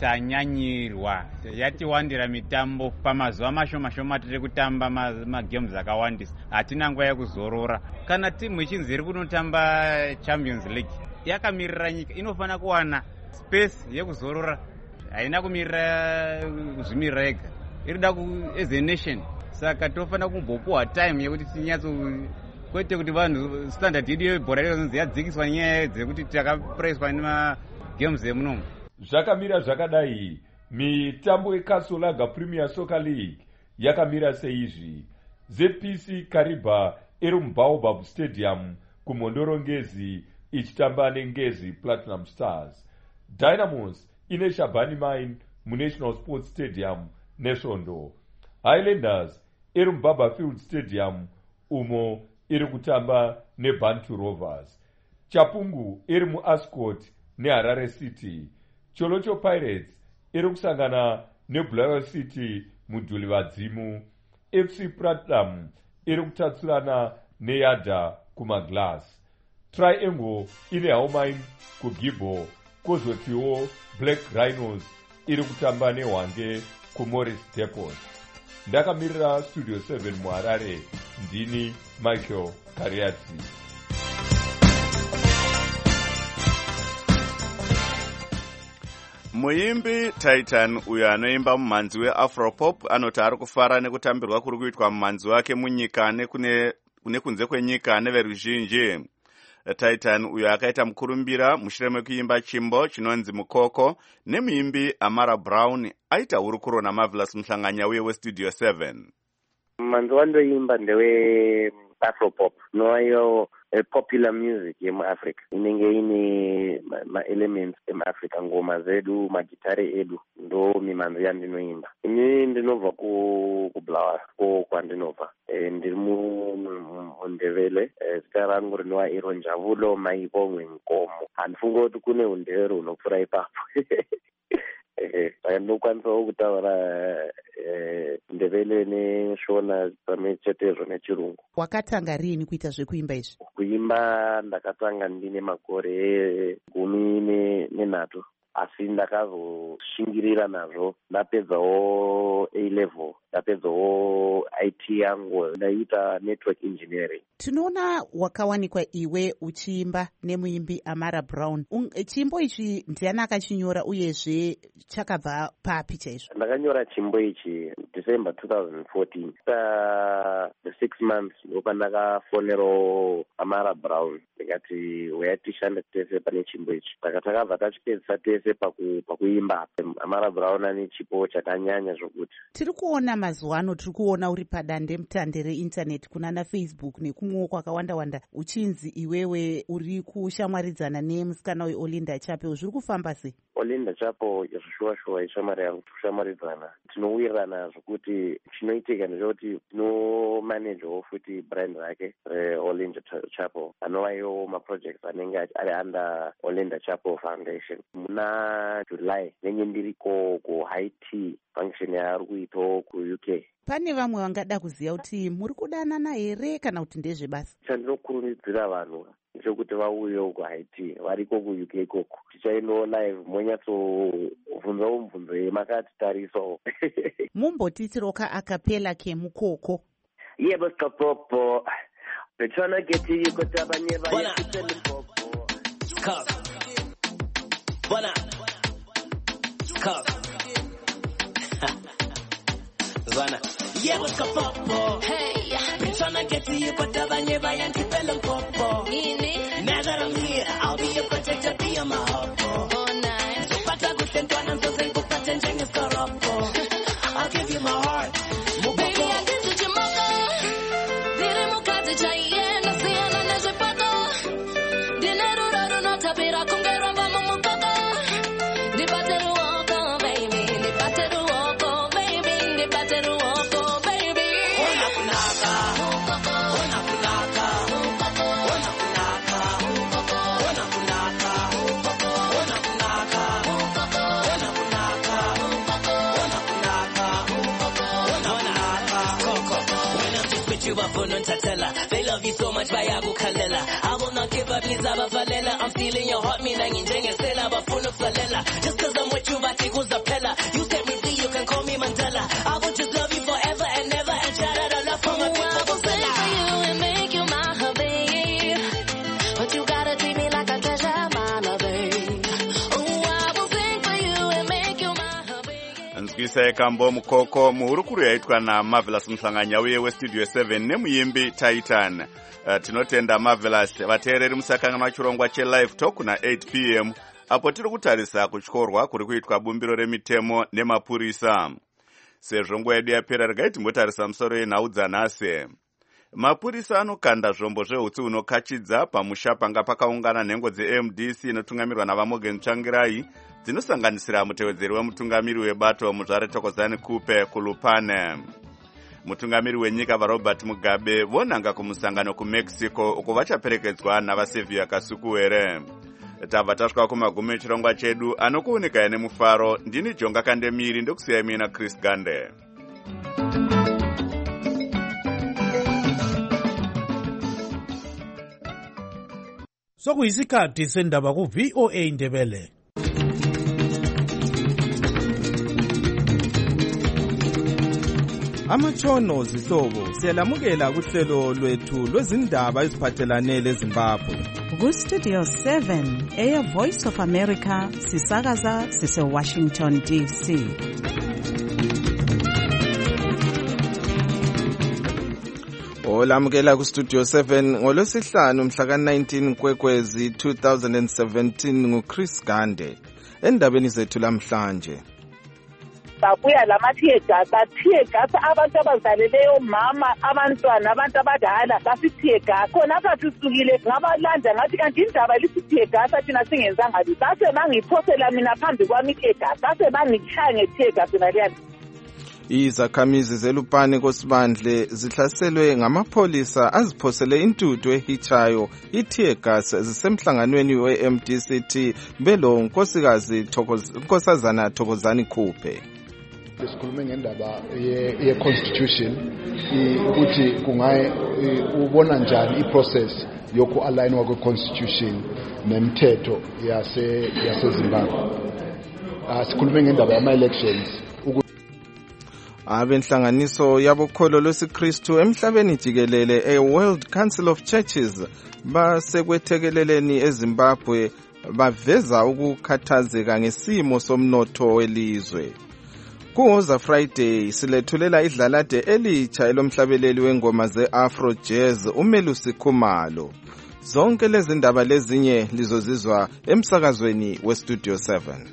S15: tanyanyirwa yatiwandira mitambo pamazuva mashoma shoma tiri kutamba magames akawandisa, hatina nguva yekuzorora. Kana timu ichinzi iri kunotamba Champions League yakamirira nyika inofanira kuwana space yekuzorora, haina kumirira kuzvimirira yega, irida as a nation. Saka tofanira kumbopuwa time yekuti tinyatso, kwete kuti vanhu standard yedu yebhora rero yadzikiswa nyaya dzekuti takapreswa nemagames emunomu.
S14: Zvakamira zvakadai, mitambo yeKasolaga Premier Soccer League yakamira seizvi. Z P C Kariba iri muBaobab Stadium kumhondoro Ngezi ichitamba neNgezi Platinum Stars. Dynamos ine Shabani Mine muNational Sports Stadium nesvondo. Highlanders iri muBarberfield Stadium umo iri kutamba neBantu Rovers. Chapungu iri muAscot neHarare City. Cholocho Pirates iri kusangana neBulawayo City mudhuli vadzimu. F C Platinum iri kutatsurana neYadha kumaglass. Triangle ine Haumain kuGibbo, kozotiwo Black Rhinos iri kutamba neHwange kuMorris Depot. Ndakamirira Studio seven muHarare, ndini Michael Kariati.
S1: Muimbi Titan uyo anoimba mumhanzi weAfropop anoti ari kufara nekutambirwa kuri kuitwa mumhanzi wake munyika nekune kunze kwenyika neveruzhinji. Titan uyo akaita mukurumbira mushure mekuimba chimbo chinonzi Mukoko nemuimbi Amara Brown aita hurukuro naMarvelous Mhlanganya uye weStudio seven.
S16: Mhanzi wandoimba ndewe Afropop, noyo uh, popular music yemuAfrica inenge ine ma-elements emuAfrica, ngoma zedu, magitare edu, ndo mimhanzi yandinoimba. Ini ndinobva kuBulawayo ko kwandinobva, e, ndiri muNdebele, e, zita rangu rinova Iro Njavulo Maibongwe Nkomo. Handifunga kuti kune undevere hunopfuura ipapo. Ndinokwanisawo kutaura Ndebele neShona pamwe chetezvo nechirungu.
S2: Wakatanga rini kuita zvekuimba izvi?
S16: Kuimba ndakatanga ndine makore gumi nenhatu, asi ndakazoshingirira nazvo. Ndapedzawo A level, ndapedzawo I T yangu, ndaita network engineering.
S2: Tinoona wakawanikwa iwe uchiimba nemuimbi Amara Brown. Un, chimbo ichi ndiani akachinyora uyezve chakabva papi chaizvo?
S16: Ndakanyora chimbo ichi December twenty fourteen. Sa the six months ndakaffonera Amara Brown ndikati uya tishande tese pane chimbo ichi. Saka takabva tachipedzisa tese pakuimba. Amara Brown ane chipo chakanyanya zvokuti.
S2: Tiri kuona mazuva ano, tiri kuona uri padande mutande reinternet kunana Facebook nekumwewo kwakawanda wanda uchinzi iwewe uri kushamwaridzana nemusikana weOlinda Chapel. Zviri kufamba sei?
S16: Olinda Chapel shuwa shuwa ishamwari yangu kushamwaridzana. Tinowirirana zvokuti chinoitika ndechoti tinomanejawo futi brand rake reOlinda Chapel, anova iwo maprojects anenge ari under Olinda Chapel Foundation. Muna July nenge ndiriko kuHaiti function yaari kuitawo kuU K.
S2: Pane vamwe vangada kuziva kuti muri kudanana here kana kuti ndezvebasa?
S16: Chandinokurudzira vanhu ndechekuti vauyewo kuHaiti, variko kuU K ikoko. Tichaendawo live monyatsobvunzawo mibvunzo yemakatitarisawo.
S2: Mumbotitsirawo kaakapela kemukoko.
S16: Yebo Skapopo. We're trying to get to you because I'm never here to tell the popo. Skop. Bona. Skop. Zwana. Yeah, what's up, popo? Hey, been trying to get to you but I'm never here to tell the popo. Now that I'm here, I'll be your protector, be on my hopo. Oh, nice. So pata gushen tuana so zengu patenjeng is koropo. I'll give you my heart. Baby, I get to your mother. Dire mukate chai. They love you so much, Bayago Kalela. I will not give up, Lizaba Valela. I'm feeling your heart, me langing, and Stella, but full of Falela. Just cause I'm with you, Batiko's a Pella. You set me free, you can call me Mandela. I will just love you forever and never, and shout out a love from a quick bubble for you and make you my hubby. But you gotta treat me like a treasure, my lover. Oh, I will sing for you and make you my hubby.
S1: Nzwisa ekambo Mukoko muhurukuru yaitwa na Marvelous Mhlanganya uye weStudio seven nemuimbi Titan. Uh, tinotenda Marvelous vateereri musakangana chirongwa chelive talk na eight p m apo tiri kutarisa kutyorwa kuri kuitwa bumbiro remitemo nemapurisa. Sezvo nguva yedu yapera regai timbotarisa musoro yenhau dzanhasi. Mapurisa anokanda zvombo zveutsi hunokachidza pamusha panga pakaungana nhengo dzeM D C inotungamirwa naVaMorgan Tsvangirai dzinosanganisira mutevedzeri wemutungamiri webato Muzvare Thokozani Kupe kuLupane. Mutungamiri wenyika vaRobert Mugabe vonanga kumusangano kuMexico uko vachaperekedzwa navaSevia Kasukuwere. Tabva tasvika kumagumi echirongwa chedu anokuoneka nemufaro. Ndini Jonga Kandemiri ndokusiyai mina Chris Gande.
S17: Sokuyisikhathi sendaba ku V O A Indebele.
S18: Amatshono zihlobo siyalamukela kuhlelo lwethu lwezindaba eziphathelane leZimbabwe.
S19: Ku Studio seven eya Voice of America sisakaza sise Washington D C.
S18: Olamukela ku Studio seven ngolwesihlanu mhla ka nineteen Nkwekwezi two thousand seventeen nguChris Gande. Endabeni zethu lamhlanje.
S5: Babuya lama-tear gas, ba-tear gas abantu abazaleleyo mama, abantwana, abantu abadala, basi-tear gas. Khona pha sisukile ngabalanda ngathi kanti indaba lithi-tear gas thina singenzanga lutho. Base bangiphosela mina phambi kwami i-tear gas, base bangitshaya nge-tear gas naleyana.
S18: Izakhamizi zeLupane koSibandle zihlaselwe ngamapholisa aziphosele intuthu ehichayo i-tear gas zisemhlanganweni we-M D C T belo nkosikazi Nkosazana Thokozani Khuphe.
S7: Sikhulume ngendaba ye-constitution ukuthi kungaye ubona njani i-process yoku-align kwe-constitution nemithetho yaseZimbabwe. Sikhulume ngendaba yama-elections.
S18: Abenhlanganiso yabokholo lwesiKristu emhlabeni jikelele e-World Council of Churches basekwethekeleleni eZimbabwe baveza ukukhathazeka ngesimo somnotho welizwe. Kuwoza Friday silethulela idlalade elitsha elomhlabeleli wengoma ze-Afro Jazz uMelusi Khumalo. Zonke lezi ndaba lezinye lizozizwa emsakazweni weStudio seven.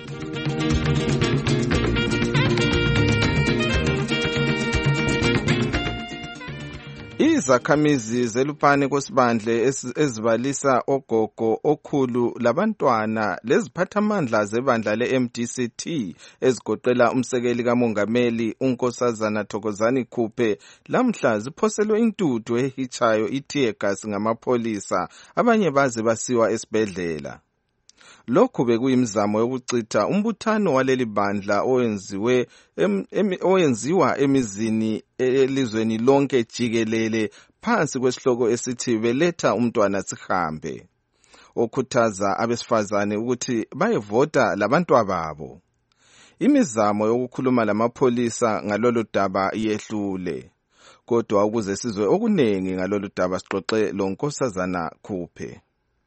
S18: Izakhamizi zeLupane koSibandle ezibalisa ogogo okhulu labantwana leziphathamandla zebandla le-M D C T ezigoqela umsekeli kamongameli uNkosazana Thokozani Khuphe lamhla ziphoselwe intuthu ehichayo i-tear gas ngamapholisa, abanye baze basiwa esibhedlela. Lokhu bekuyimizamo yokucitha umbuthano waleli bandla owenziwe em, em, owenziwa emizini elizweni lonke jikelele phansi kwesihloko esithi beletha umntwana sihambe, okhuthaza abesifazane ukuthi bayevota labantwa babo. Imizamo yokukhuluma lamapholisa ngalolu daba yehlule, kodwa ukuze sizwe okunengi ngalolu daba sixoxe lo Nkosazana Khuphe.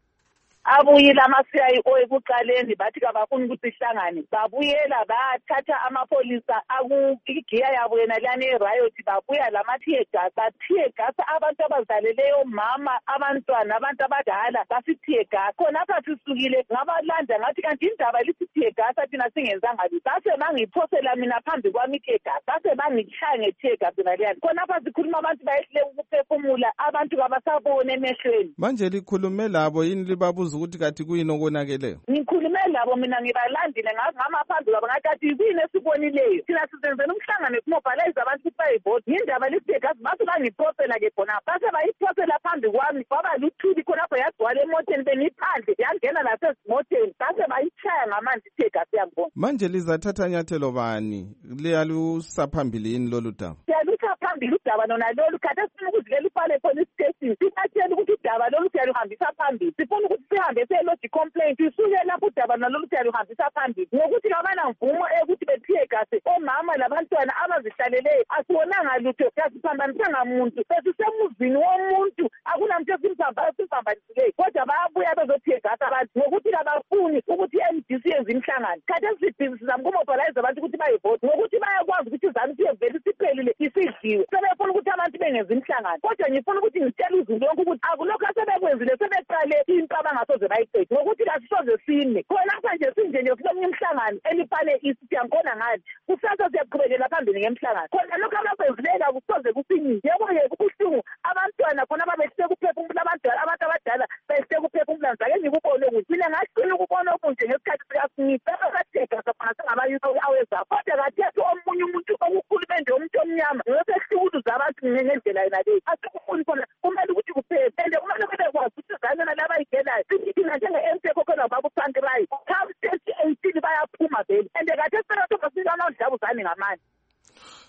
S5: Abuyela ama-C I O ekuqaleni bathi kabafuni ukuthi sihlangane, babuyela bathatha amapholisa akugiya yabo yena lana e-riot, babuya lama-tear gas, ba-tear gas abantu abazaleleyo mama, abantwana, abantu abadala, basi-tear gas. Khona pha sisukile ngabalanda ngathi kanti indaba lithi tear gas thina singenzanga lutho. Base bangiphosela mina phambi kwami i-tear gas, base bangitshaya nge-tear gas naleyana. Khona pha sikhuluma abantu bayehluleka ukuphefumula, abantu kabasabone emehlweni.
S18: Manje likhulume labo yini libabuza ukuthi kathi kuyini okonakeleyo?
S5: Ngikhulume labo mina ngibalandile ngama phambi kwabo ngathi kathi kuyini esibonileyo. Thina sizenzela umhlangano kumobilize abantu ukuthi bayivoti. Indaba lithi gas base bangiphosela ke khona. Base bayiphosela phambi kwami kwaba luthuli khonapho yagcwala emoteni beniphandle yangena lasezimoteni. Base bayitshaya ngamanzi ithe gas yangibona.
S18: Manje lizathatha nyathelo bani? Liyalusa phambili yini lolu daba?
S5: Siyalusa phambili udaba lona lolu khathi sifuna ukudlela ipale police station. Sithathele ukuthi udaba lolu siyaluhambisa phambili. Sifuna ukuthi sihambe lodge complaint isuke lapho udaba nalolu siyaluhambisa phambili ngokuthi kabana mvumo ekuthi be-tear gas omama labantwana abazihlaleleyo asibonanga lutho siyasiphambanisanga muntu sesisemuzini womuntu akunamuntu esimphambanisileyo kodwa bayabuya bezo-tear gas abantu ngokuthi kabafuni ukuthi i-M D C yenze imhlangano. Khathi esibhizi sizama ukumobilize abantu ukuthi bayivoti ngokuthi bayakwazi ukuthi izanu siyevele isiphelile isidliwe sebefuna ukuthi abantu bengenza imhlangano. Kodwa ngifuna ukuthi ngitshele uzulu lonke ukuthi akulokhu asebekwenzile sebeqale into abangasoze bayiqede ngokuthi kasisoze sime khona apha nje sinje nje kulomnye umhlangano elipale isi yankona ngathi kusasa siyaqhubekela phambili ngemhlangano khona lokho abakwenzileyo akusoze kufinise. Yebo-ke kubuhlungu abantwana khona babehlise kuphefumula abantwana abantu abadala behlise kuphefumula ngizake ngikubone ukuthi mina ngaqina ukubona okunje ngesikhathi sikaSmith abakadega sakhona singabayuth aweza kodwa kathethi omunye umuntu okukhulume nje umuntu omnyama ngesehlukuluza abantu ngendlela yena leyo asikufuni khona kumele ukuthi kuphephe ende kumele bebekwazi ukuthi izane nalaba ayigelayo thina njenge-M P kokhona babusantirai come twenty eighteen bayaphuma vele ende kathi esinato basinana odlabuzane ngamandla.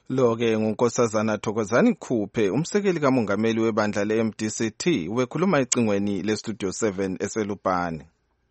S18: Lo-ke ngunkosazana Thokozani Khuphe, umsekeli kamongameli webandla le-M D C T, wekhuluma ecingweni le-Studio seven eselupane.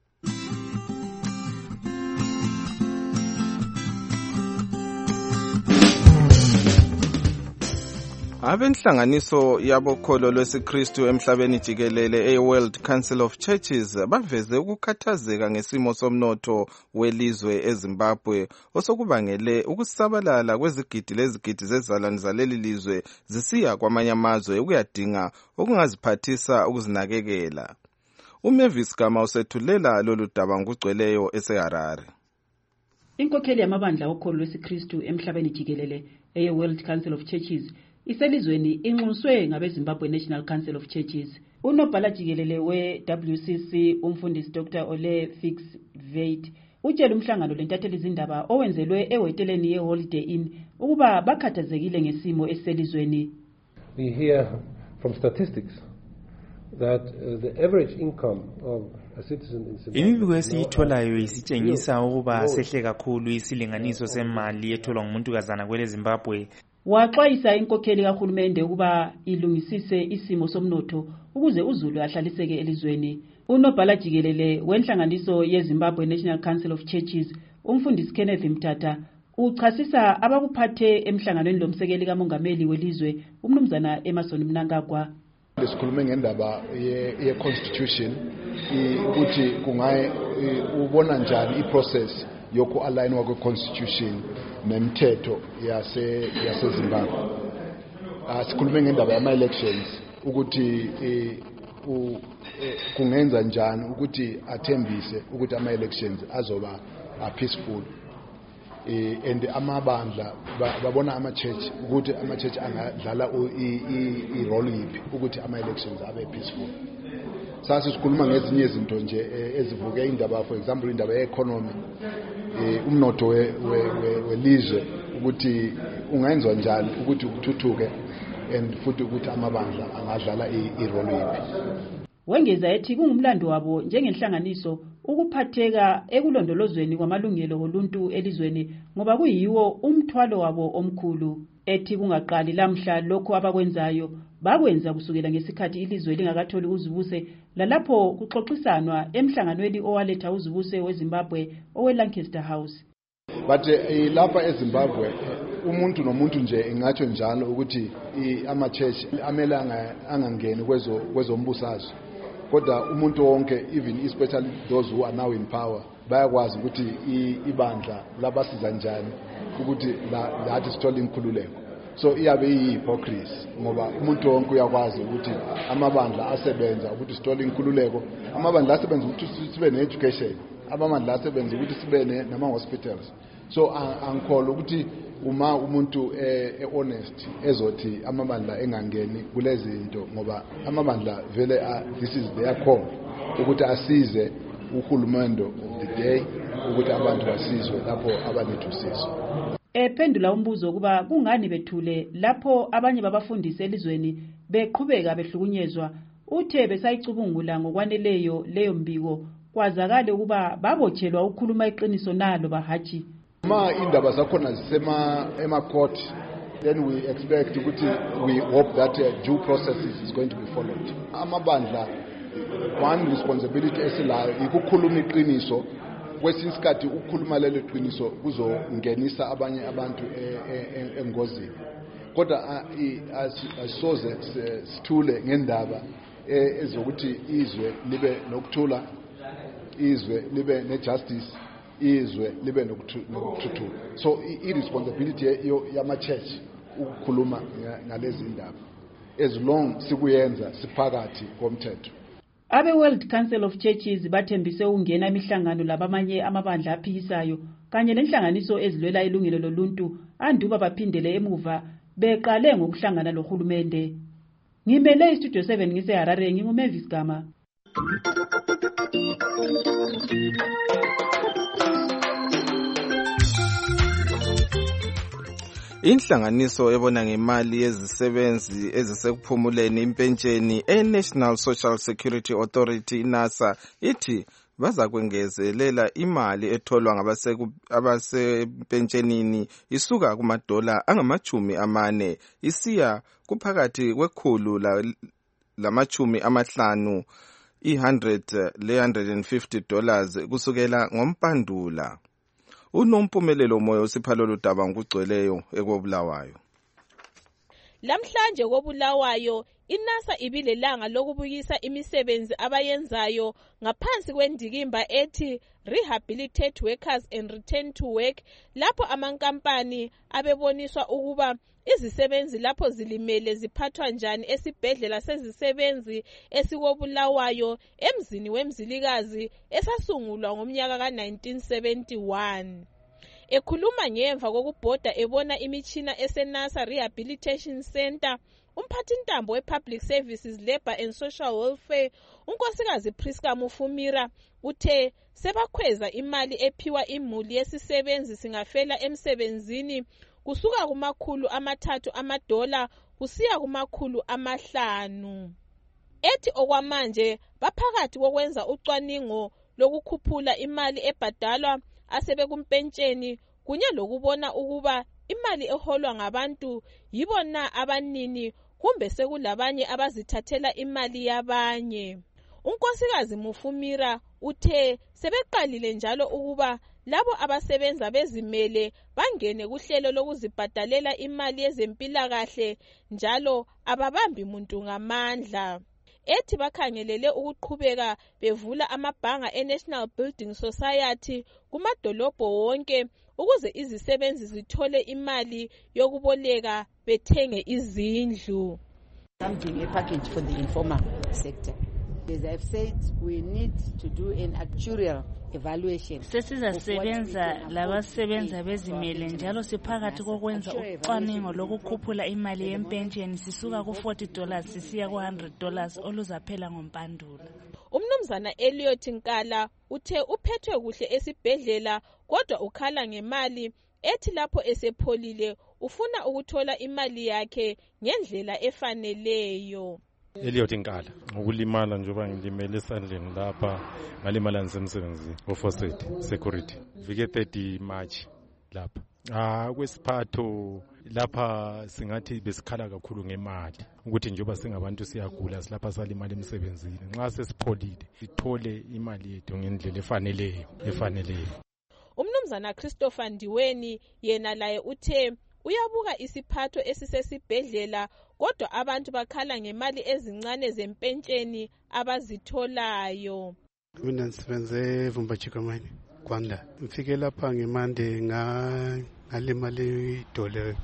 S18: Abenhlanganiso yabokholo lwesikristu emhlabeni jikelele e-World Council of Churches baveze ukukhathazeka ngesimo somnotho welizwe eZimbabwe osokubangele ukusabalala kwezigidi lezigidi zezalwane zaleli lizwe zisiya kwamanye amazwe ukuyadinga okungaziphathisa ukuzinakekela. uMavis Gama usethulela lolu daba ngokugcweleyo eseHarare.
S20: Inkokheli yamabandla okholo lwesikristu emhlabeni jikelele e-World Council of Churches iselizweni inxuswe ngabeZimbabwe National Council of Churches. Unobhala jikelele we-W C C umfundisi Doctor Ole Fix Veit utshela umhlangano lentatheli izindaba owenzelwe ehoteleni ye-Holiday Inn ukuba bakhathazekile ngesimo eselizweni.
S21: We hear from statistics that uh, the average income of a citizen in Zimbabwe.
S22: Imibiko esiyitholayo isitshengisa ukuba sehle kakhulu isilinganiso semali etholwa ngumuntu kazana kwele Zimbabwe.
S20: Waxwayisa inkokheli kahulumende ukuba ilungisise isimo somnotho ukuze uZulu ahlaliseke elizweni. Unobhala jikelele wenhlanganiso yeZimbabwe National Council of Churches umfundisi Kenneth Mthatha uchasisa abakuphathe emhlanganweni lomsekeli kamongameli welizwe umnumzana Emerson Mnangagwa.
S7: Lesikhulume ngendaba ye-constitution ukuthi kungaye ubona njani iprocess yoku align kwa constitution nemithetho yase yaseZimbabwe. Asikhulume ngendaba yama elections ukuthi kungenza njani ukuthi athembise ukuthi ama elections azoba peaceful. And amabandla babona ama church ukuthi ama church angadlala i role yipi ukuthi ama elections abe peaceful. Sasa sikhuluma ngezinye izinto nje ezivuke indaba, for example indaba ye-economy, umnotho welizwe ukuthi ungenziwa njani ukuthi ukuthuthuke and futhi ukuthi amabandla angadlala i-role yipi.
S20: Wengeza ethi kungumlando wabo njengenhlanganiso ukuphatheka ekulondolozweni kwamalungelo oluntu elizweni ngoba kuyiwo umthwalo wabo omkhulu. Ethi kungaqali lamhla lokho abakwenzayo bakwenza kusukela ngesikhathi ilizwe lingakatholi uzibuse lalapho kuxoxisanwa emhlanganweni owaletha uzibuse weZimbabwe oweLancaster House.
S7: But uh, lapha eZimbabwe umuntu nomuntu nje ingatsho njalo ukuthi ama church amele angangeni kwezo kwezombusazwe. Kodwa umuntu wonke, even especially those who are now in power, bayakwazi ukuthi ibandla labasiza njani ukuthi lathi sithole inkhululeko. So iyabe iyi-hypocrisy ngoba umuntu wonke uyakwazi ukuthi amabandla asebenza ukuthi sithole inkhululeko, amabandla asebenza ukuthi sibe ne-education, amabandla asebenza ukuthi sibe nama-hospitals. So angikholwa ukuthi uma umuntu e-honest ezothi amabandla engangeni kulezi zinto ngoba amabandla vele this is their call ukuthi asize uhulumende of the day ukuthi abantu basizwe lapho abanethu usizo.
S20: Ephendula umbuzo ukuba kungani bethule lapho abanye babafundisi elizweni beqhubeka behlukunyezwa, uthe besayicubungula ngokwaneleyo leyo mbiko kwazakale ukuba babotshelwa ukukhuluma iqiniso nalo bahathi.
S7: Ma indaba zakhona zisema ema-court, then we expect ukuthi we hope that uh, due processes is going to be followed. Amabandla one responsibility esilayo ikukhuluma iqiniso, kwesinye isikhathi ukukhuluma lelo qiniso kuzongenisa abanye abantu engozini. Kodwa asisoze sithule ngendaba ezokuthi izwe libe nokuthula, izwe libe ne-justice, izwe libe nokuthuthuka. So i-responsibility yama-church ukukhuluma ngalezi ndaba as long sikuyenza siphakathi komthetho.
S20: Abe-World Council of Churches bathembise ukungena imihlangano labamanye amabandla aphikisayo kanye nenhlanganiso ezilwela ilungelo loluntu anduba baphindele emuva beqale ngokuhlangana lohulumende. Ngimele iStudio seven ngiseHarare, nginguMavis Gama.
S18: Inhlanganiso ebona ngemali yezisebenzi ezisekuphumuleni impentsheni e-National Social Security Authority NASA ithi baza kwengezelela imali etholwa ngabasepentshenini isuka kumadola angamachumi amane isiya kuphakathi kwekhulu lamachumi amahlanu i-hundred le one hundred fifty dollars kusukela ngompandula. Unompumelelo moyo siphalolo daba ngugcweleyo ekobulawayo.
S3: Lamhlanje kobulawayo iNASA ibilelanga lokubuyisa imisebenzi abayenzayo ngaphansi kwendikimba ethi Rehabilitate Workers and Return to Work, lapho amankampani abeboniswa ukuba izisebenzi lapho zilimele ziphathwa njani esibhedlela sezisebenzi esikobulawayo emzini wemzilikazi esasungulwa ngomnyaka ka nineteen seventy-one. Ekhuluma ngemva kokubhoda ebona imitshina eseNASA Rehabilitation Center, umphathintambo we-Public Services, Labour and Social Welfare, unkosikazi Priska Mufumira, uthe sebakhweza imali ephiwa imuli yesisebenzi singafela emsebenzini kusuka kumakhulu amathathu amadola kusiya kumakhulu amahlanu. Ethi okwamanje baphakathi kokwenza ucwaningo lokukhuphula imali ebhadalwa asebekumpentsheni kunye lokubona ukuba imali eholwa ngabantu yibona abanini kumbe sekulabanye abazithathela imali yabanye. Unkosikazi Mufumira uthe sebeqalile njalo ukuba labo abasebenza bezimele bangene kuhlelo lokuzibhadalela imali yezempilakahle njalo ababambi muntu ngamandla. Ethi bakhangelele ukuqhubeka bevula amabhanga e-National Building Society kumadolobho wonke ukuze izisebenzi zithole imali yokuboleka bethenge izindlu.
S12: Something a package for the informal sector. As I've said, we need to do an actuarial evaluation.
S6: Sesizasebenza labasebenza bezimele njalo siphakathi kokwenza ucwaningo lokukhuphula imali yempensheni sisuka ku forty dollars sisiya ku one hundred dollars oluzaphela ngompandula.
S3: Umnumzana Elliot Nkala uthe uphethwe kuhle esibhedlela kodwa ukhala ngemali ethi lapho esepholile ufuna ukuthola imali yakhe ngendlela efaneleyo.
S23: Elliot Nkala, ukulimala njengoba ngilimele esandleni lapha ngalimala ngisemsebenzini ofoseti security vike thirty March lapha. Ah kwesiphatho lapha singathi besikhala kakhulu ngemali ukuthi njengoba singabantu siyagula silapha salimala emsebenzini nxa sesipholile sithole imali yethu ngendlela efaneleyo efaneleyo.
S3: Umnumzana Christopher Ndiweni yena laye uthe uyabuka isiphatho esisesibhedlela kodwa abantu bakhala ngemali ezincane zempentsheni abazitholayo.
S13: Mina ngisebenze eVumba Chikamani Kwanda. Mfike lapha ngemande nga ngalimali idole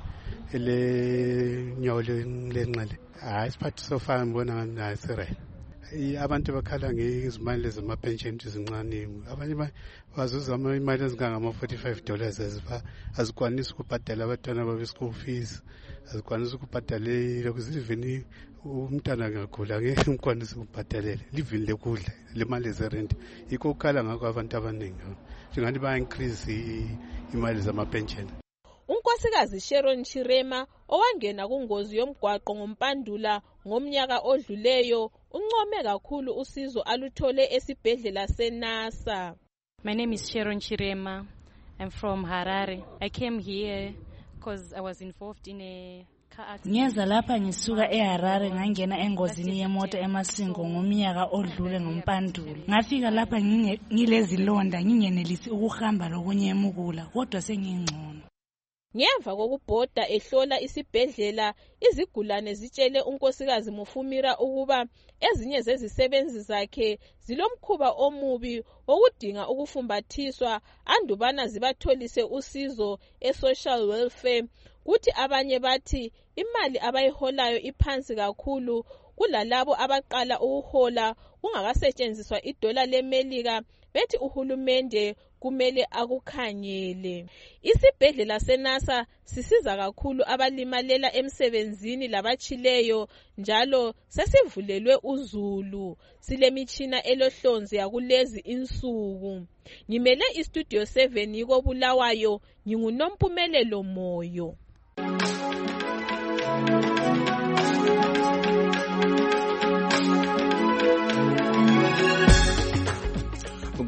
S13: ele nyawo lenqele. Hayi isiphatho sofana ngibona ngathi sirayini. Abantu bakhala ngezimali zamapension ezincane abanye bazuza imali ezingama forty-five dollars eziba azikwanisi ukubhadala abantwana babe school fees, azikwanisi ukubhadala lokuzivini umntana ngagula ngeke ngikwanise ukubhadalela livini lekudla lemali zerent ikho ukhala ngakho abantu abaningi njengathi ba increase imali zamapension.
S3: Unkosikazi Sharon Chirema owangena kungozi yomgwaqo ngompandula ngomnyaka odluleyo uncome kakhulu usizo aluthole esibhedlela seNASA.
S24: My name is Sharon Chirema. I'm from Harare. I came here because I was involved in a car accident.
S6: Ngiyeza lapha ngisuka eHarare ngangena engozini yemoto eMasingo ngomnyaka odlule ngompandula. Ngafika lapha ngilezilonda ngingenelisi ukuhamba lokunyemukula kodwa sengingcono.
S3: Ngemva kokubhoda ehlola isibhedlela izigulane zitshele unkosikazi Mufumira ukuba ezinye zezisebenzi zakhe zilomkhuba omubi okudinga ukufumbathiswa andubana zibatholise usizo e-social welfare kuthi abanye bathi imali abayiholayo iphansi kakhulu kulalabo abaqala ukuhola kungakasetshenziswa idola leMelika bethi uhulumende kumele akukhangele. Isibhedlela seNASA sisiza kakhulu abalimalela emsebenzini labachileyo njalo sesivulelwe uzulu. Silemitshina elohlonzi yakulezi insuku. Ngimele istudio seven yiko Bulawayo, nginguNompumelelo Moyo.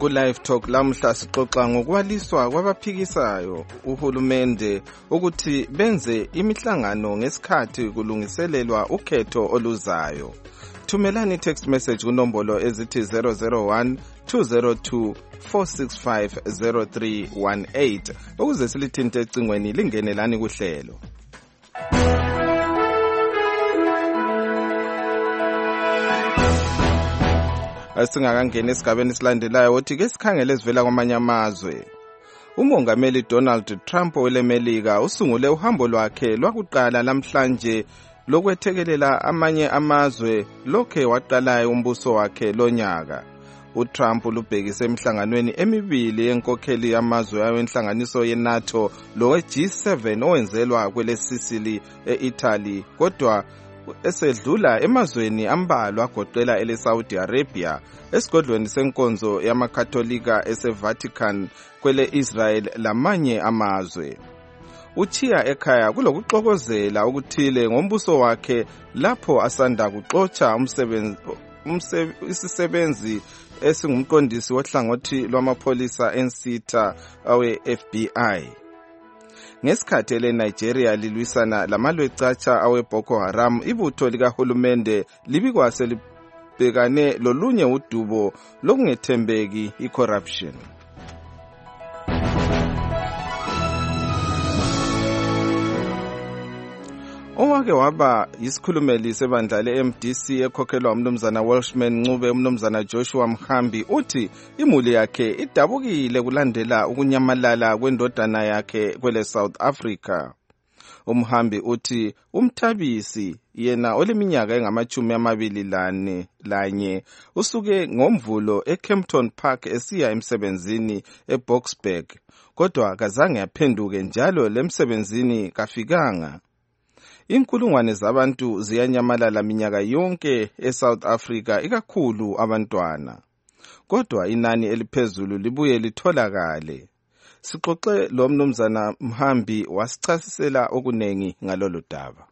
S18: ku-Live Talk lamhla sixoxa ngokwaliswa kwabaphikisayo uhulumende ukuthi benze imihlangano ngesikhathi kulungiselelwa ukhetho oluzayo. Thumelani text message kunombolo ezithi zero zero one two zero two four six five zero three one eight ukuze silithinte ecingweni lingenelani kuhlelo. Asingakangena esigabeni silandelayo othi ke sikhangele sivela kwamanye amazwe. Umongameli Donald Trump welemelika usungule uhambo lwakhe lwakuqala namhlanje lokwethekelela amanye amazwe lokhe waqalayo umbuso wakhe lonyaka. uTrump lubhekise emhlanganweni emibili yenkokheli yamazwe awenhlanganiso yeNATO lowe G seven owenzelwa kwele Sicily eItaly kodwa esedlula emazweni ambalwa agoqela ele Saudi Arabia esigodlweni senkonzo yamakatholika eseVatican kwele Israel lamanye amazwe. Uchiya ekhaya kulokuxokozela ukuthile ngombuso wakhe lapho asanda kuxotsha umsebenzi isisebenzi esingumqondisi wohlangothi lwamapholisa ensitha awe F B I. Ngesikhathi le Nigeria lilwisana lamalwecatsha awe Boko Haram, ibutho likahulumende libikwase libhekane lolunye udubo lokungethembeki i-corruption. Owake waba yisikhulumeli sebandla le-M D C ekhokhelwa umnumzana Welshman Ncube umnumzana Joshua Mhambi uthi imuli yakhe idabukile kulandela ukunyamalala kwendodana yakhe kwele South Africa. Umhambi uthi umthabisi yena oleminyaka engamachumi amabili lane lanye usuke ngomvulo eKempton Park esiya emsebenzini eBoksburg kodwa kazange aphenduke njalo lemsebenzini kafikanga. Inkulungwane zabantu ziyanyamalala minyaka yonke eSouth Africa ikakhulu abantwana. Kodwa inani eliphezulu libuye litholakale. Sixoxe lo mnumzana Mhambi wasichasisela okunengi ngalolu daba.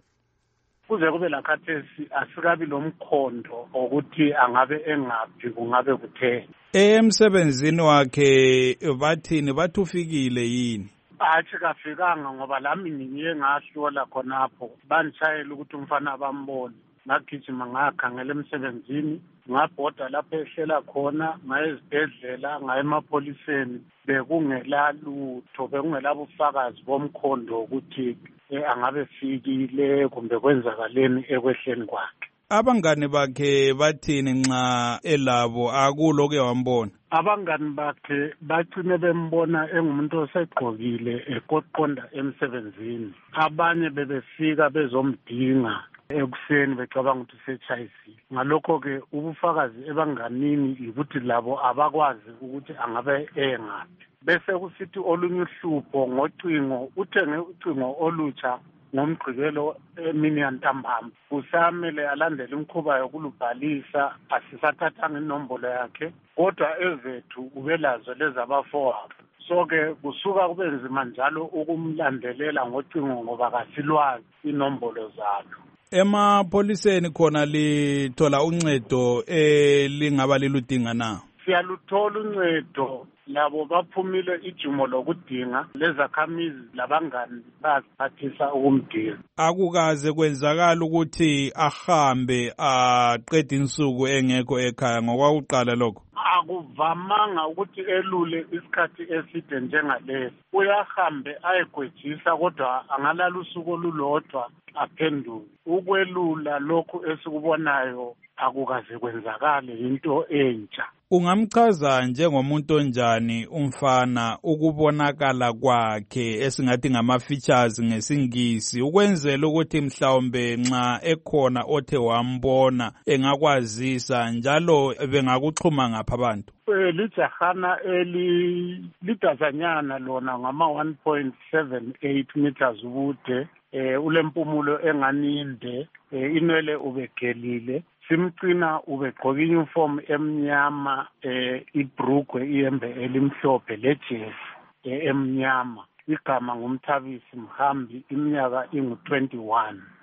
S4: Kuze kube lakhathesi asikabi lomkhondo ukuthi angabe engaphi kungabe kuthe.
S17: Emsebenzini wakhe bathini bathufikile yini?
S4: Athi kafikanga ngoba lami ngiye ngahlola khonapho banitshayela ukuthi umfana bambone ngagijima ngakhangela emsebenzini ngabhoda lapho ehlela khona ngayezibhedlela ngayemapholiseni bekungela lutho bekungela bufakazi bomkhondo ukuthi angabe fikile kumbe kwenzakaleni ekwehleni kwakhe.
S17: Abangani bakhe bathini nxa elabo akulo ke wambona?
S4: Abangani bakhe bagcine bembona engumuntu osegqokile ekoqonda emsebenzini. Abanye bebefika bezomdinga ekuseni becabanga ukuthi usechayisile. Ngalokho ke ubufakazi ebanganini ukuthi labo abakwazi ukuthi angabe engaphi. Bese kusithi olunye uhlupho ngocingo uthenge ucingo olutsha ngomgqibelo emini yantambama usamele alandele imkhuba yokulubhalisa asisathathanga inombolo yakhe kodwa ezethu ubelazo lezabafowabo so ke kusuka kube nzima njalo ukumlandelela ngocingo ngoba kasilwazi inombolo zalo.
S17: Emapholiseni khona lithola uncedo elingaba liludinga na?
S4: Siyaluthola uncedo labo baphumile ijumo lokudinga lezakhamizi labangani baziphathisa ukumdinga.
S17: Akukaze kwenzakala ukuthi ahambe aqede insuku engekho ekhaya ngokwakuqala lokho?
S4: Akuvamanga ukuthi elule isikhathi eside njengalesi. Uyahambe ayegwejisa kodwa angalala usuku olulodwa aphenduke. Ukwelula lokhu esikubonayo akukaze kwenzakale into entsha.
S17: Ungamchaza njengomuntu onjani umfana ukubonakala kwakhe esingathi ngama features ngesingisi ukwenzela ukuthi mhlawumbe nxa ekhona othe wambona engakwazisa njalo bengakuxhuma ngapha abantu?
S4: Lijahana eli lidazanyana lona ngama one point seven eight meters ubude, eh ulempumulo enganinde, eh inwele ubegelile. Simcina ubegqoka uniform emnyama, eh ibrugwe iyembe elimhlophe lejezi emnyama. Igama ngumthabisi Mhambi, iminyaka ingu twenty-one.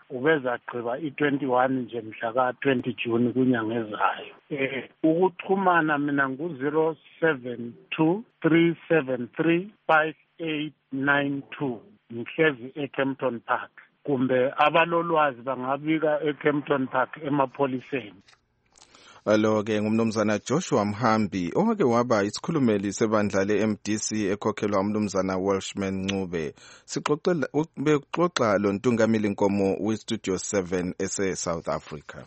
S4: ubezagqiba i-twenty-one nje mhla ka-twenty June kunyanga ezayo. Eh ukuxhumana mina ngu-zero seven two three seven three five eight nine two ngihlezi eKempton Park, kumbe abalolwazi bangabika eKempton Park emapholiseni.
S18: Alo-ke ngumnumzana Joshua Mhambi owake waba isikhulumeli sebandla le-M D C ekhokhelwa umnumzana Welshman Ncube. Sixoxela bexoxa lo ntungameli nkomo we-Studio seven ese-South Africa.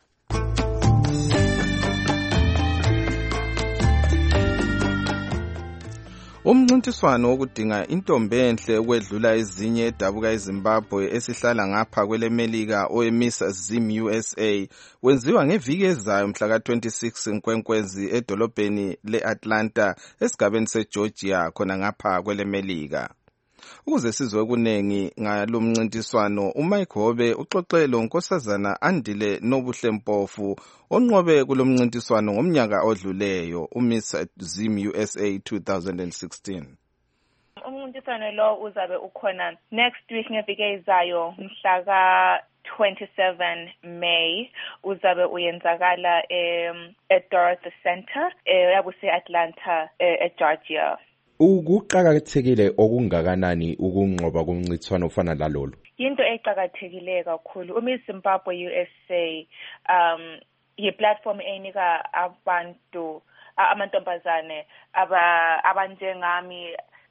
S18: Umncintiswano wokudinga intombi enhle ukwedlula ezinye edabuka eZimbabwe esihlala ngapha kwele Melika oeMiss Zim U S A wenziwa ngeviki ezayo mhla ka twenty-six Nkwenkwezi edolobheni le-Atlanta esigabeni seGeorgia khona ngapha kwele Melika. Ukuze sizwe kunengi ngalo mncintiswano uMike Hobe uxoxe lo nkosazana Andile Nobuhle Mpofu onqobe kulo mncintiswano ngomnyaka odluleyo uMiss Zim U S A twenty sixteen.
S8: Umncintiswano lo uzabe ukhona next week ngeviki ezayo mhla ka twenty-seven May uzabe uyenzakala em eDorothy Center eyabuse Atlanta eGeorgia.
S9: Ukuqhakathekile okungakanani ukunqoba kumncithwano ofana lalolo?
S8: Into eqhakathekile kakhulu uMiss Zimbabwe U S A um yi-platform enika abantu amantombazane aba abanjengami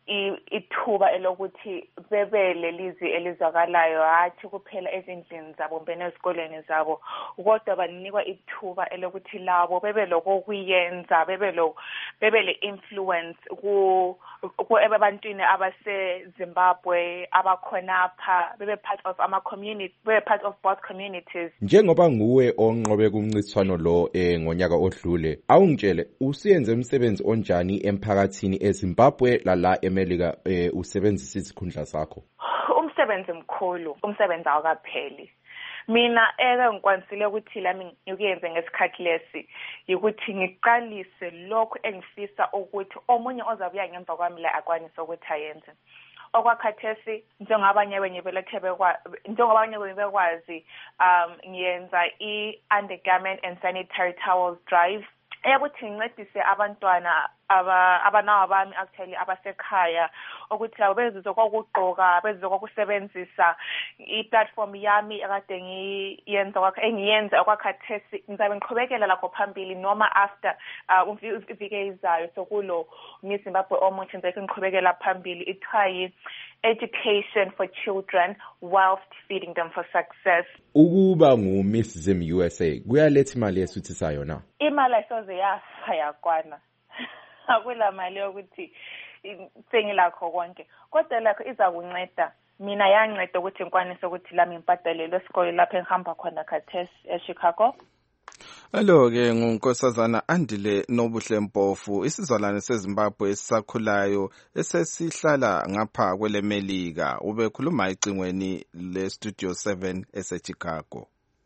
S8: ithuba elokuthi bebe lelizwi elizwakalayo hathi kuphela ezindlini zabo mbene ezikoleni zabo, kodwa banikwa ithuba elokuthi labo bebe lokuyenza bebe lo bebe le influence ku ku ebantwini abase Zimbabwe abakhonapha bebe part of ama community bebe part of both communities.
S9: Njengoba nguwe onqobe kumncithwano lo eh ngonyaka odlule, awungitshele usiyenze umsebenzi onjani emphakathini eZimbabwe lala eMelika eh usebenzisa izikhundla zakho?
S8: Umsebenzi mkhulu, umsebenzi awukapheli. Mina eke ngikwansile ukuthi lami ngikuyenze ngesikhathi lesi ukuthi ngiqalise lokho engifisa ukuthi omunye ozabuya ngemva kwami la akwanise ukuthi ayenze. Okwakhathesi njengabanye benye belethebe kwa njengabanye benye bekwazi um ngiyenza i-undergarment and sanitary towels drive eyakuthi ngincedise abantwana aba abanawa bami actually abasekhaya ukuthi labo bezizwe kokugqoka bezizwe kokusebenzisa i-platform yami akade ngiyenza kwakhe engiyenza okwakhathesi ngizabe ngiqhubekela lapho phambili noma after iviki ezayo sokulo Miss Zimbabwe omuthi ngizabe ngiqhubekela phambili ithiwa education for children whilst feeding them for success.
S9: Ukuba ngu Miss Zim U S A kuyaletha imali esuthisayo yona?
S8: Imali ayisoze yafa yakwana. Akula mali yokuthi sengilakho konke, kodwa lakho iza kunceda mina yanceda ukuthi ngikwanise ukuthi lami ngibhadalelwe esikole lapho engihamba khona khathesi eChicago.
S18: Alo-ke ngunkosazana Andile Nobuhle Mpofu isizalwane seZimbabwe esisakhulayo esesihlala ngapha kwele Melika ubekhuluma icingweni le-Studio seven eseChicago.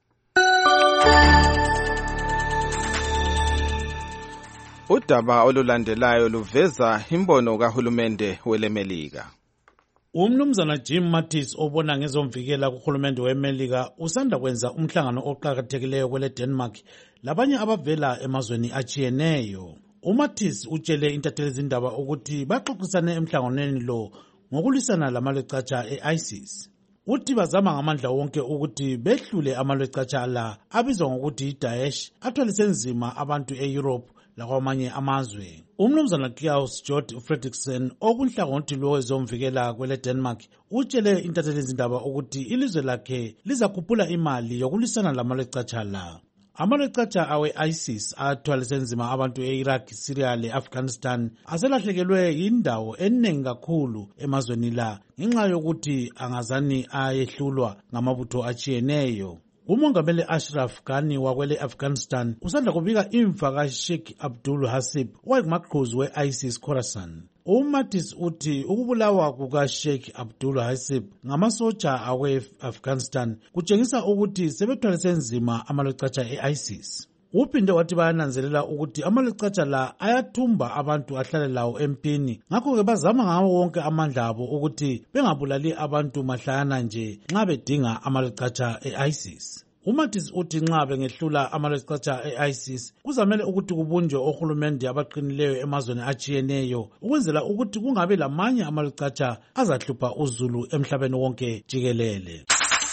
S18: Udaba olulandelayo luveza imbono kahulumende wele Melika.
S10: Umnumzana Jim Mattis obona ngezomvikela kuhulumende weMelika usanda kwenza umhlangano oqhakathekileyo kwele Denmark labanye abavela emazweni achiyeneyo. uMattis utshele intatheli zindaba ukuthi baxoxisane emhlanganweni lo ngokulisana lamalwecatsha e-ISIS. Uthi bazama ngamandla wonke ukuthi behlule amalwecatsha la abizwa ngokuthi iDaesh athwalise nzima abantu eEurope lakwamanye amazwe. Umnumzana Klaus Jort Fredriksen okunhlangothi lwezomvikela kwele Denmark utshele intatheli zindaba ukuthi ilizwe lakhe lizakhuphula imali yokulisana lamalwecatsha la. Amalwecatsha awe-ISIS athwalise nzima abantu e-Iraq, Syria le-Afghanistan aselahlekelwe yindawo eningi kakhulu emazweni la ngenxa yokuthi angazani ayehlulwa ngamabutho achiyeneyo. Umongameli Ashraf Ghani wakwele Afghanistan usanda kubika imfa kaSheikh Abdul Hasib owayengumaqhuzu we-ISIS Khorasan. uMattis uthi ukubulawa kukaSheikh Abdul Hasib ngamasotsha awe-Afghanistan kutshengisa ukuthi sebethwalise nzima amalwecatsha e-ISIS. uphinde wathi bayananzelela ukuthi amalecatsha la ayathumba abantu ahlale lawo empini, ngakho-ke bazama ngawo wonke amandla abo ukuthi bengabulali abantu mahlayana nje nxa bedinga amalecatsha e-ISIS. uMathis uthi nxa bengehlula amalecatsha e-ISIS kuzamele ukuthi kubunjwe ohulumende abaqinileyo emazweni atshiyeneyo ukwenzela ukuthi kungabe lamanye amalecatsha azahlupha uzulu emhlabeni wonke jikelele.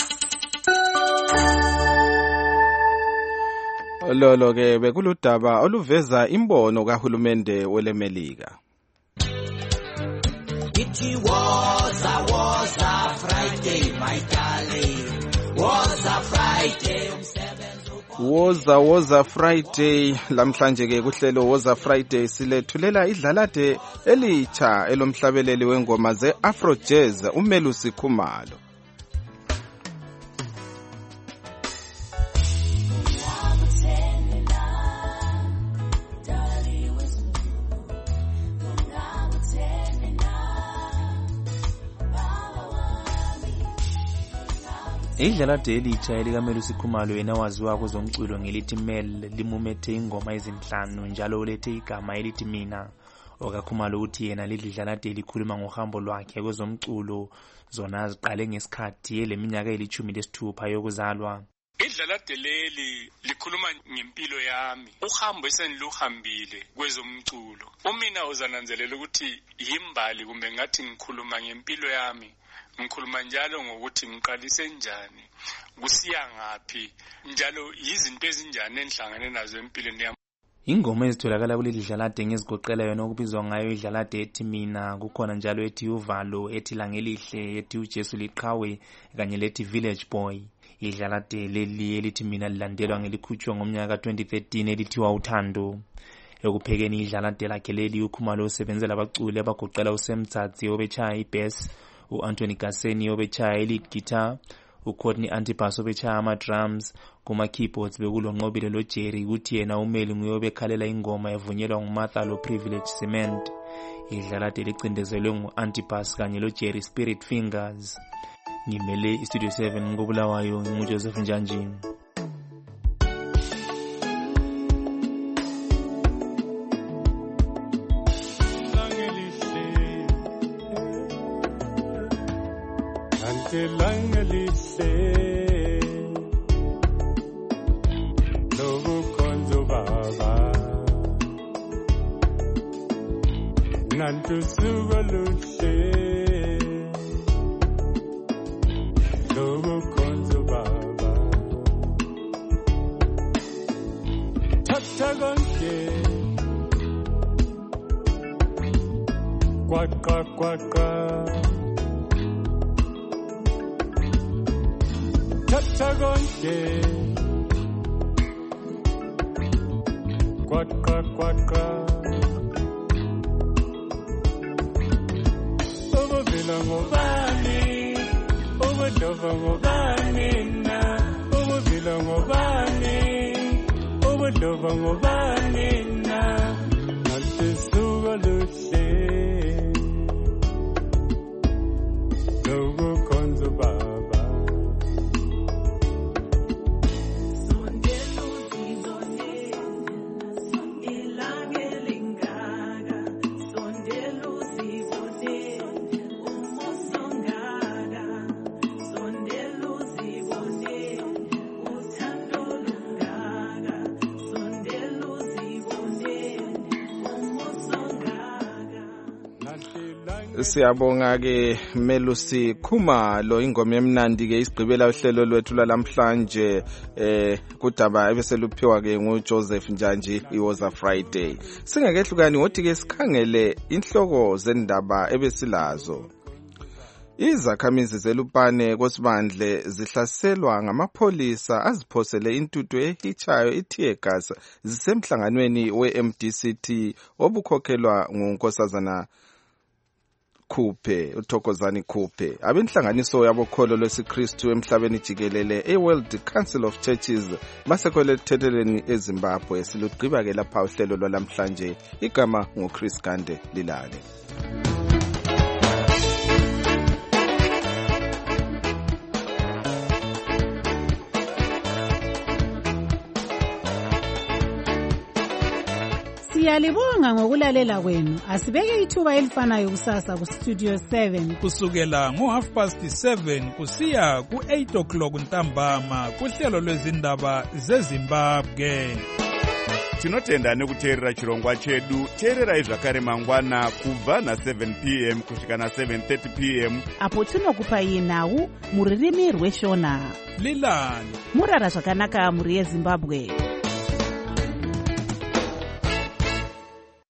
S18: Lolo ke bekuludaba oluveza imbono kahulumende welemelika.
S16: It was a was a Friday, my darling. Was a Friday.
S18: Woza woza Friday lamhlanje ke kuhlelo Woza Friday silethulela idlalade elitsha elomhlabeleli wengoma ze Afro Jazz uMelusi Khumalo.
S22: Idlalade elitsha elikaMelusi Khumalo yena waziwa kwezomculo ngelithi Mel limumethe ingoma ezinhlanu njalo ulethe igama elithi Mina. OkaKhumalo uthi yena lidlalade likhuluma ngohambo lwakhe kwezomculo zona ziqale ngesikhathi eleminyaka elithumi lesithupha yokuzalwa.
S2: Idlalade leli likhuluma ngempilo yami, uhambo eseniluhambile kwezomculo. Umina uzananzelela ukuthi yimbali kumbe ngathi ngikhuluma ngempilo yami. Ngikhuluma njalo ngokuthi ngiqalise njani, kusiya ngaphi, njalo yizinto ezinjani enhlangane nazo empilweni yami.
S22: Ingoma ezitholakala kuleli dlalade ngezigoqela yona okubizwa ngayo idlalade ethi Mina, kukhona njalo ethi Uvalo, ethi Langelihle, ethi uJesu liqhawe kanye lethi Village Boy. Idlalade leli elithi Mina lilandelwa ngelikhutshwa ngomnyaka twenty thirteen elithiwa Uthando. Ekuphekeni idlalade lakhe leli uKhumalo usebenzela abaculi abagoqela uSemtsatsi obetshaya ibass, u-Anthony Gaseni obetshaya i-lead guitar, uCourtney Antipas obetshaya ama-drums, kuma-keyboards bekulonqobile loJerry kuthi yena uMeli nguye obekhalela ingoma evunyelwa nguMartha lo Privilege Cement. Idlalade licindezelwe ngu-Antipas kanye loJerry Spirit Fingers. Ngimele iStudio seven ngobulawayo nguJoseph Njanjini.
S11: Langelihle lobukhonzo baba nantusuka luhle lobukhonzo baba thatha konke kwaqa kwaqa Tata konke Kwaqa kwaqa Ubuvila ngobani Ubudlova ngobani na Ubuvila ngobani Ubudlova ngobani na Nantisuka luhle Lobukhonzo baba
S18: Siyabonga ke Melusi Khumalo ingoma emnandi ke isigqibela uhlelo lwethu lamhlanje eh kudaba ebeseluphiwa ke nguJoseph Njanji iWoza Friday. Singakehlukani wothi ke sikhangele inhloko zendaba ebesilazo. Izakhamizi zelupane kosibandle zihlaselwa ngamapholisa aziphosele intuthu ehichayo ithear gas zisemhlanganweni we-M D C T obukhokhelwa ngunkosazana Khuphe uThokozani Khuphe. Abenhlanganiso yabokholo lwesiKristu emhlabeni jikelele eWorld Council of Churches basekweletheleni eZimbabwe esilugqiba ke lapha uhlelo lwalamhlanje. Igama nguChris Gande Lilale.
S1: Siyalibonga ngokulalela kwenu. Asibeke ithuba elifanayo kusasa ku Studio seven.
S17: Kusukela ngo half past seven kusiya ku eight o'clock ntambama kuhlelo lwezindaba zeZimbabwe.
S14: Tinotenda nekuteerera chirongwa chedu. Teererai zvakare mangwana kubva na seven p m kusvika na seven thirty p m
S15: apo tinokupai nhau muririmi rweshona.
S17: Lilani
S15: murara zvakanaka muri yeZimbabwe.